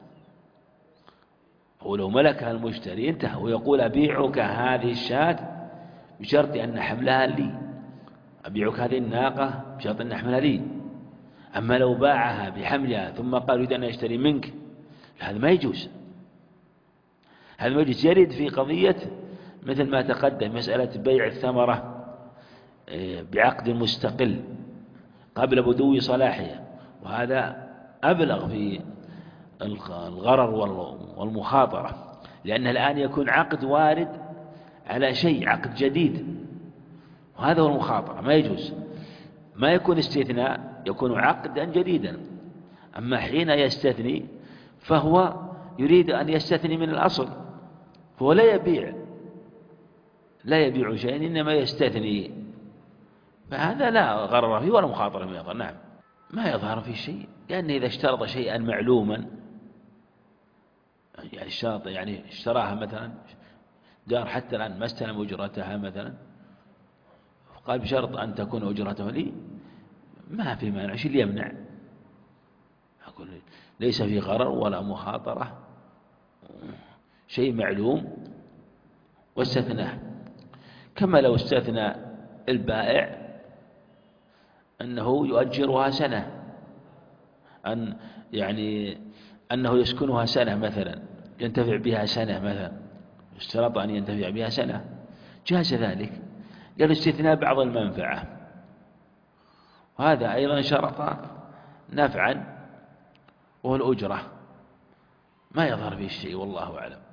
هو لو ملكها المشتري انتهى، ويقول أبيعك هذه الشاة بشرط أن حملها لي، أبيعك هذه الناقة بشرط أن أحملها لي. أما لو باعها بحملها ثم قال يريد أن يشتري منك، هذا ما يجوز، هذا ما يجوز. يرد في قضية مثل ما تقدم مسألة بيع الثمرة بعقد مستقل قبل بدو صلاحها، وهذا أبلغ في الغرر والمخاطرة، لأن الآن يكون عقد وارد على شيء، عقد جديد، وهذا هو المخاطرة، ما يجوز، ما يكون استثناء، يكون عقدا جديدا. أما حين يستثني فهو يريد أن يستثني من الأصل، فهو لا يبيع لا يبيع شيئا، إنما يستثني، فهذا لا غرر فيه ولا مخاطرة فيه. نعم. ما يظهر في شيء، لأن إذا اشترط شيئا معلوما، يعني اشترط يعني اشتراها مثلا دار حتى الآن ما استلم أجرتها مثلا، قال بشرط أن تكون أجرته لي، ما في مانع. شيء اللي يمنع؟ أقول ليس في غرر ولا مخاطرة، شيء معلوم واستثناه. كما لو استثنى البائع أنه يؤجرها سنة، أن يعني أنه يسكنها سنة مثلا، ينتفع بها سنة مثلا، اشترط أن ينتفع بها سنة، جاز ذلك لأن استثناء بعض المنفعة. وهذا أيضا شرط نفعا وهو الأجرة، ما يظهر فيه الشيء والله أعلم.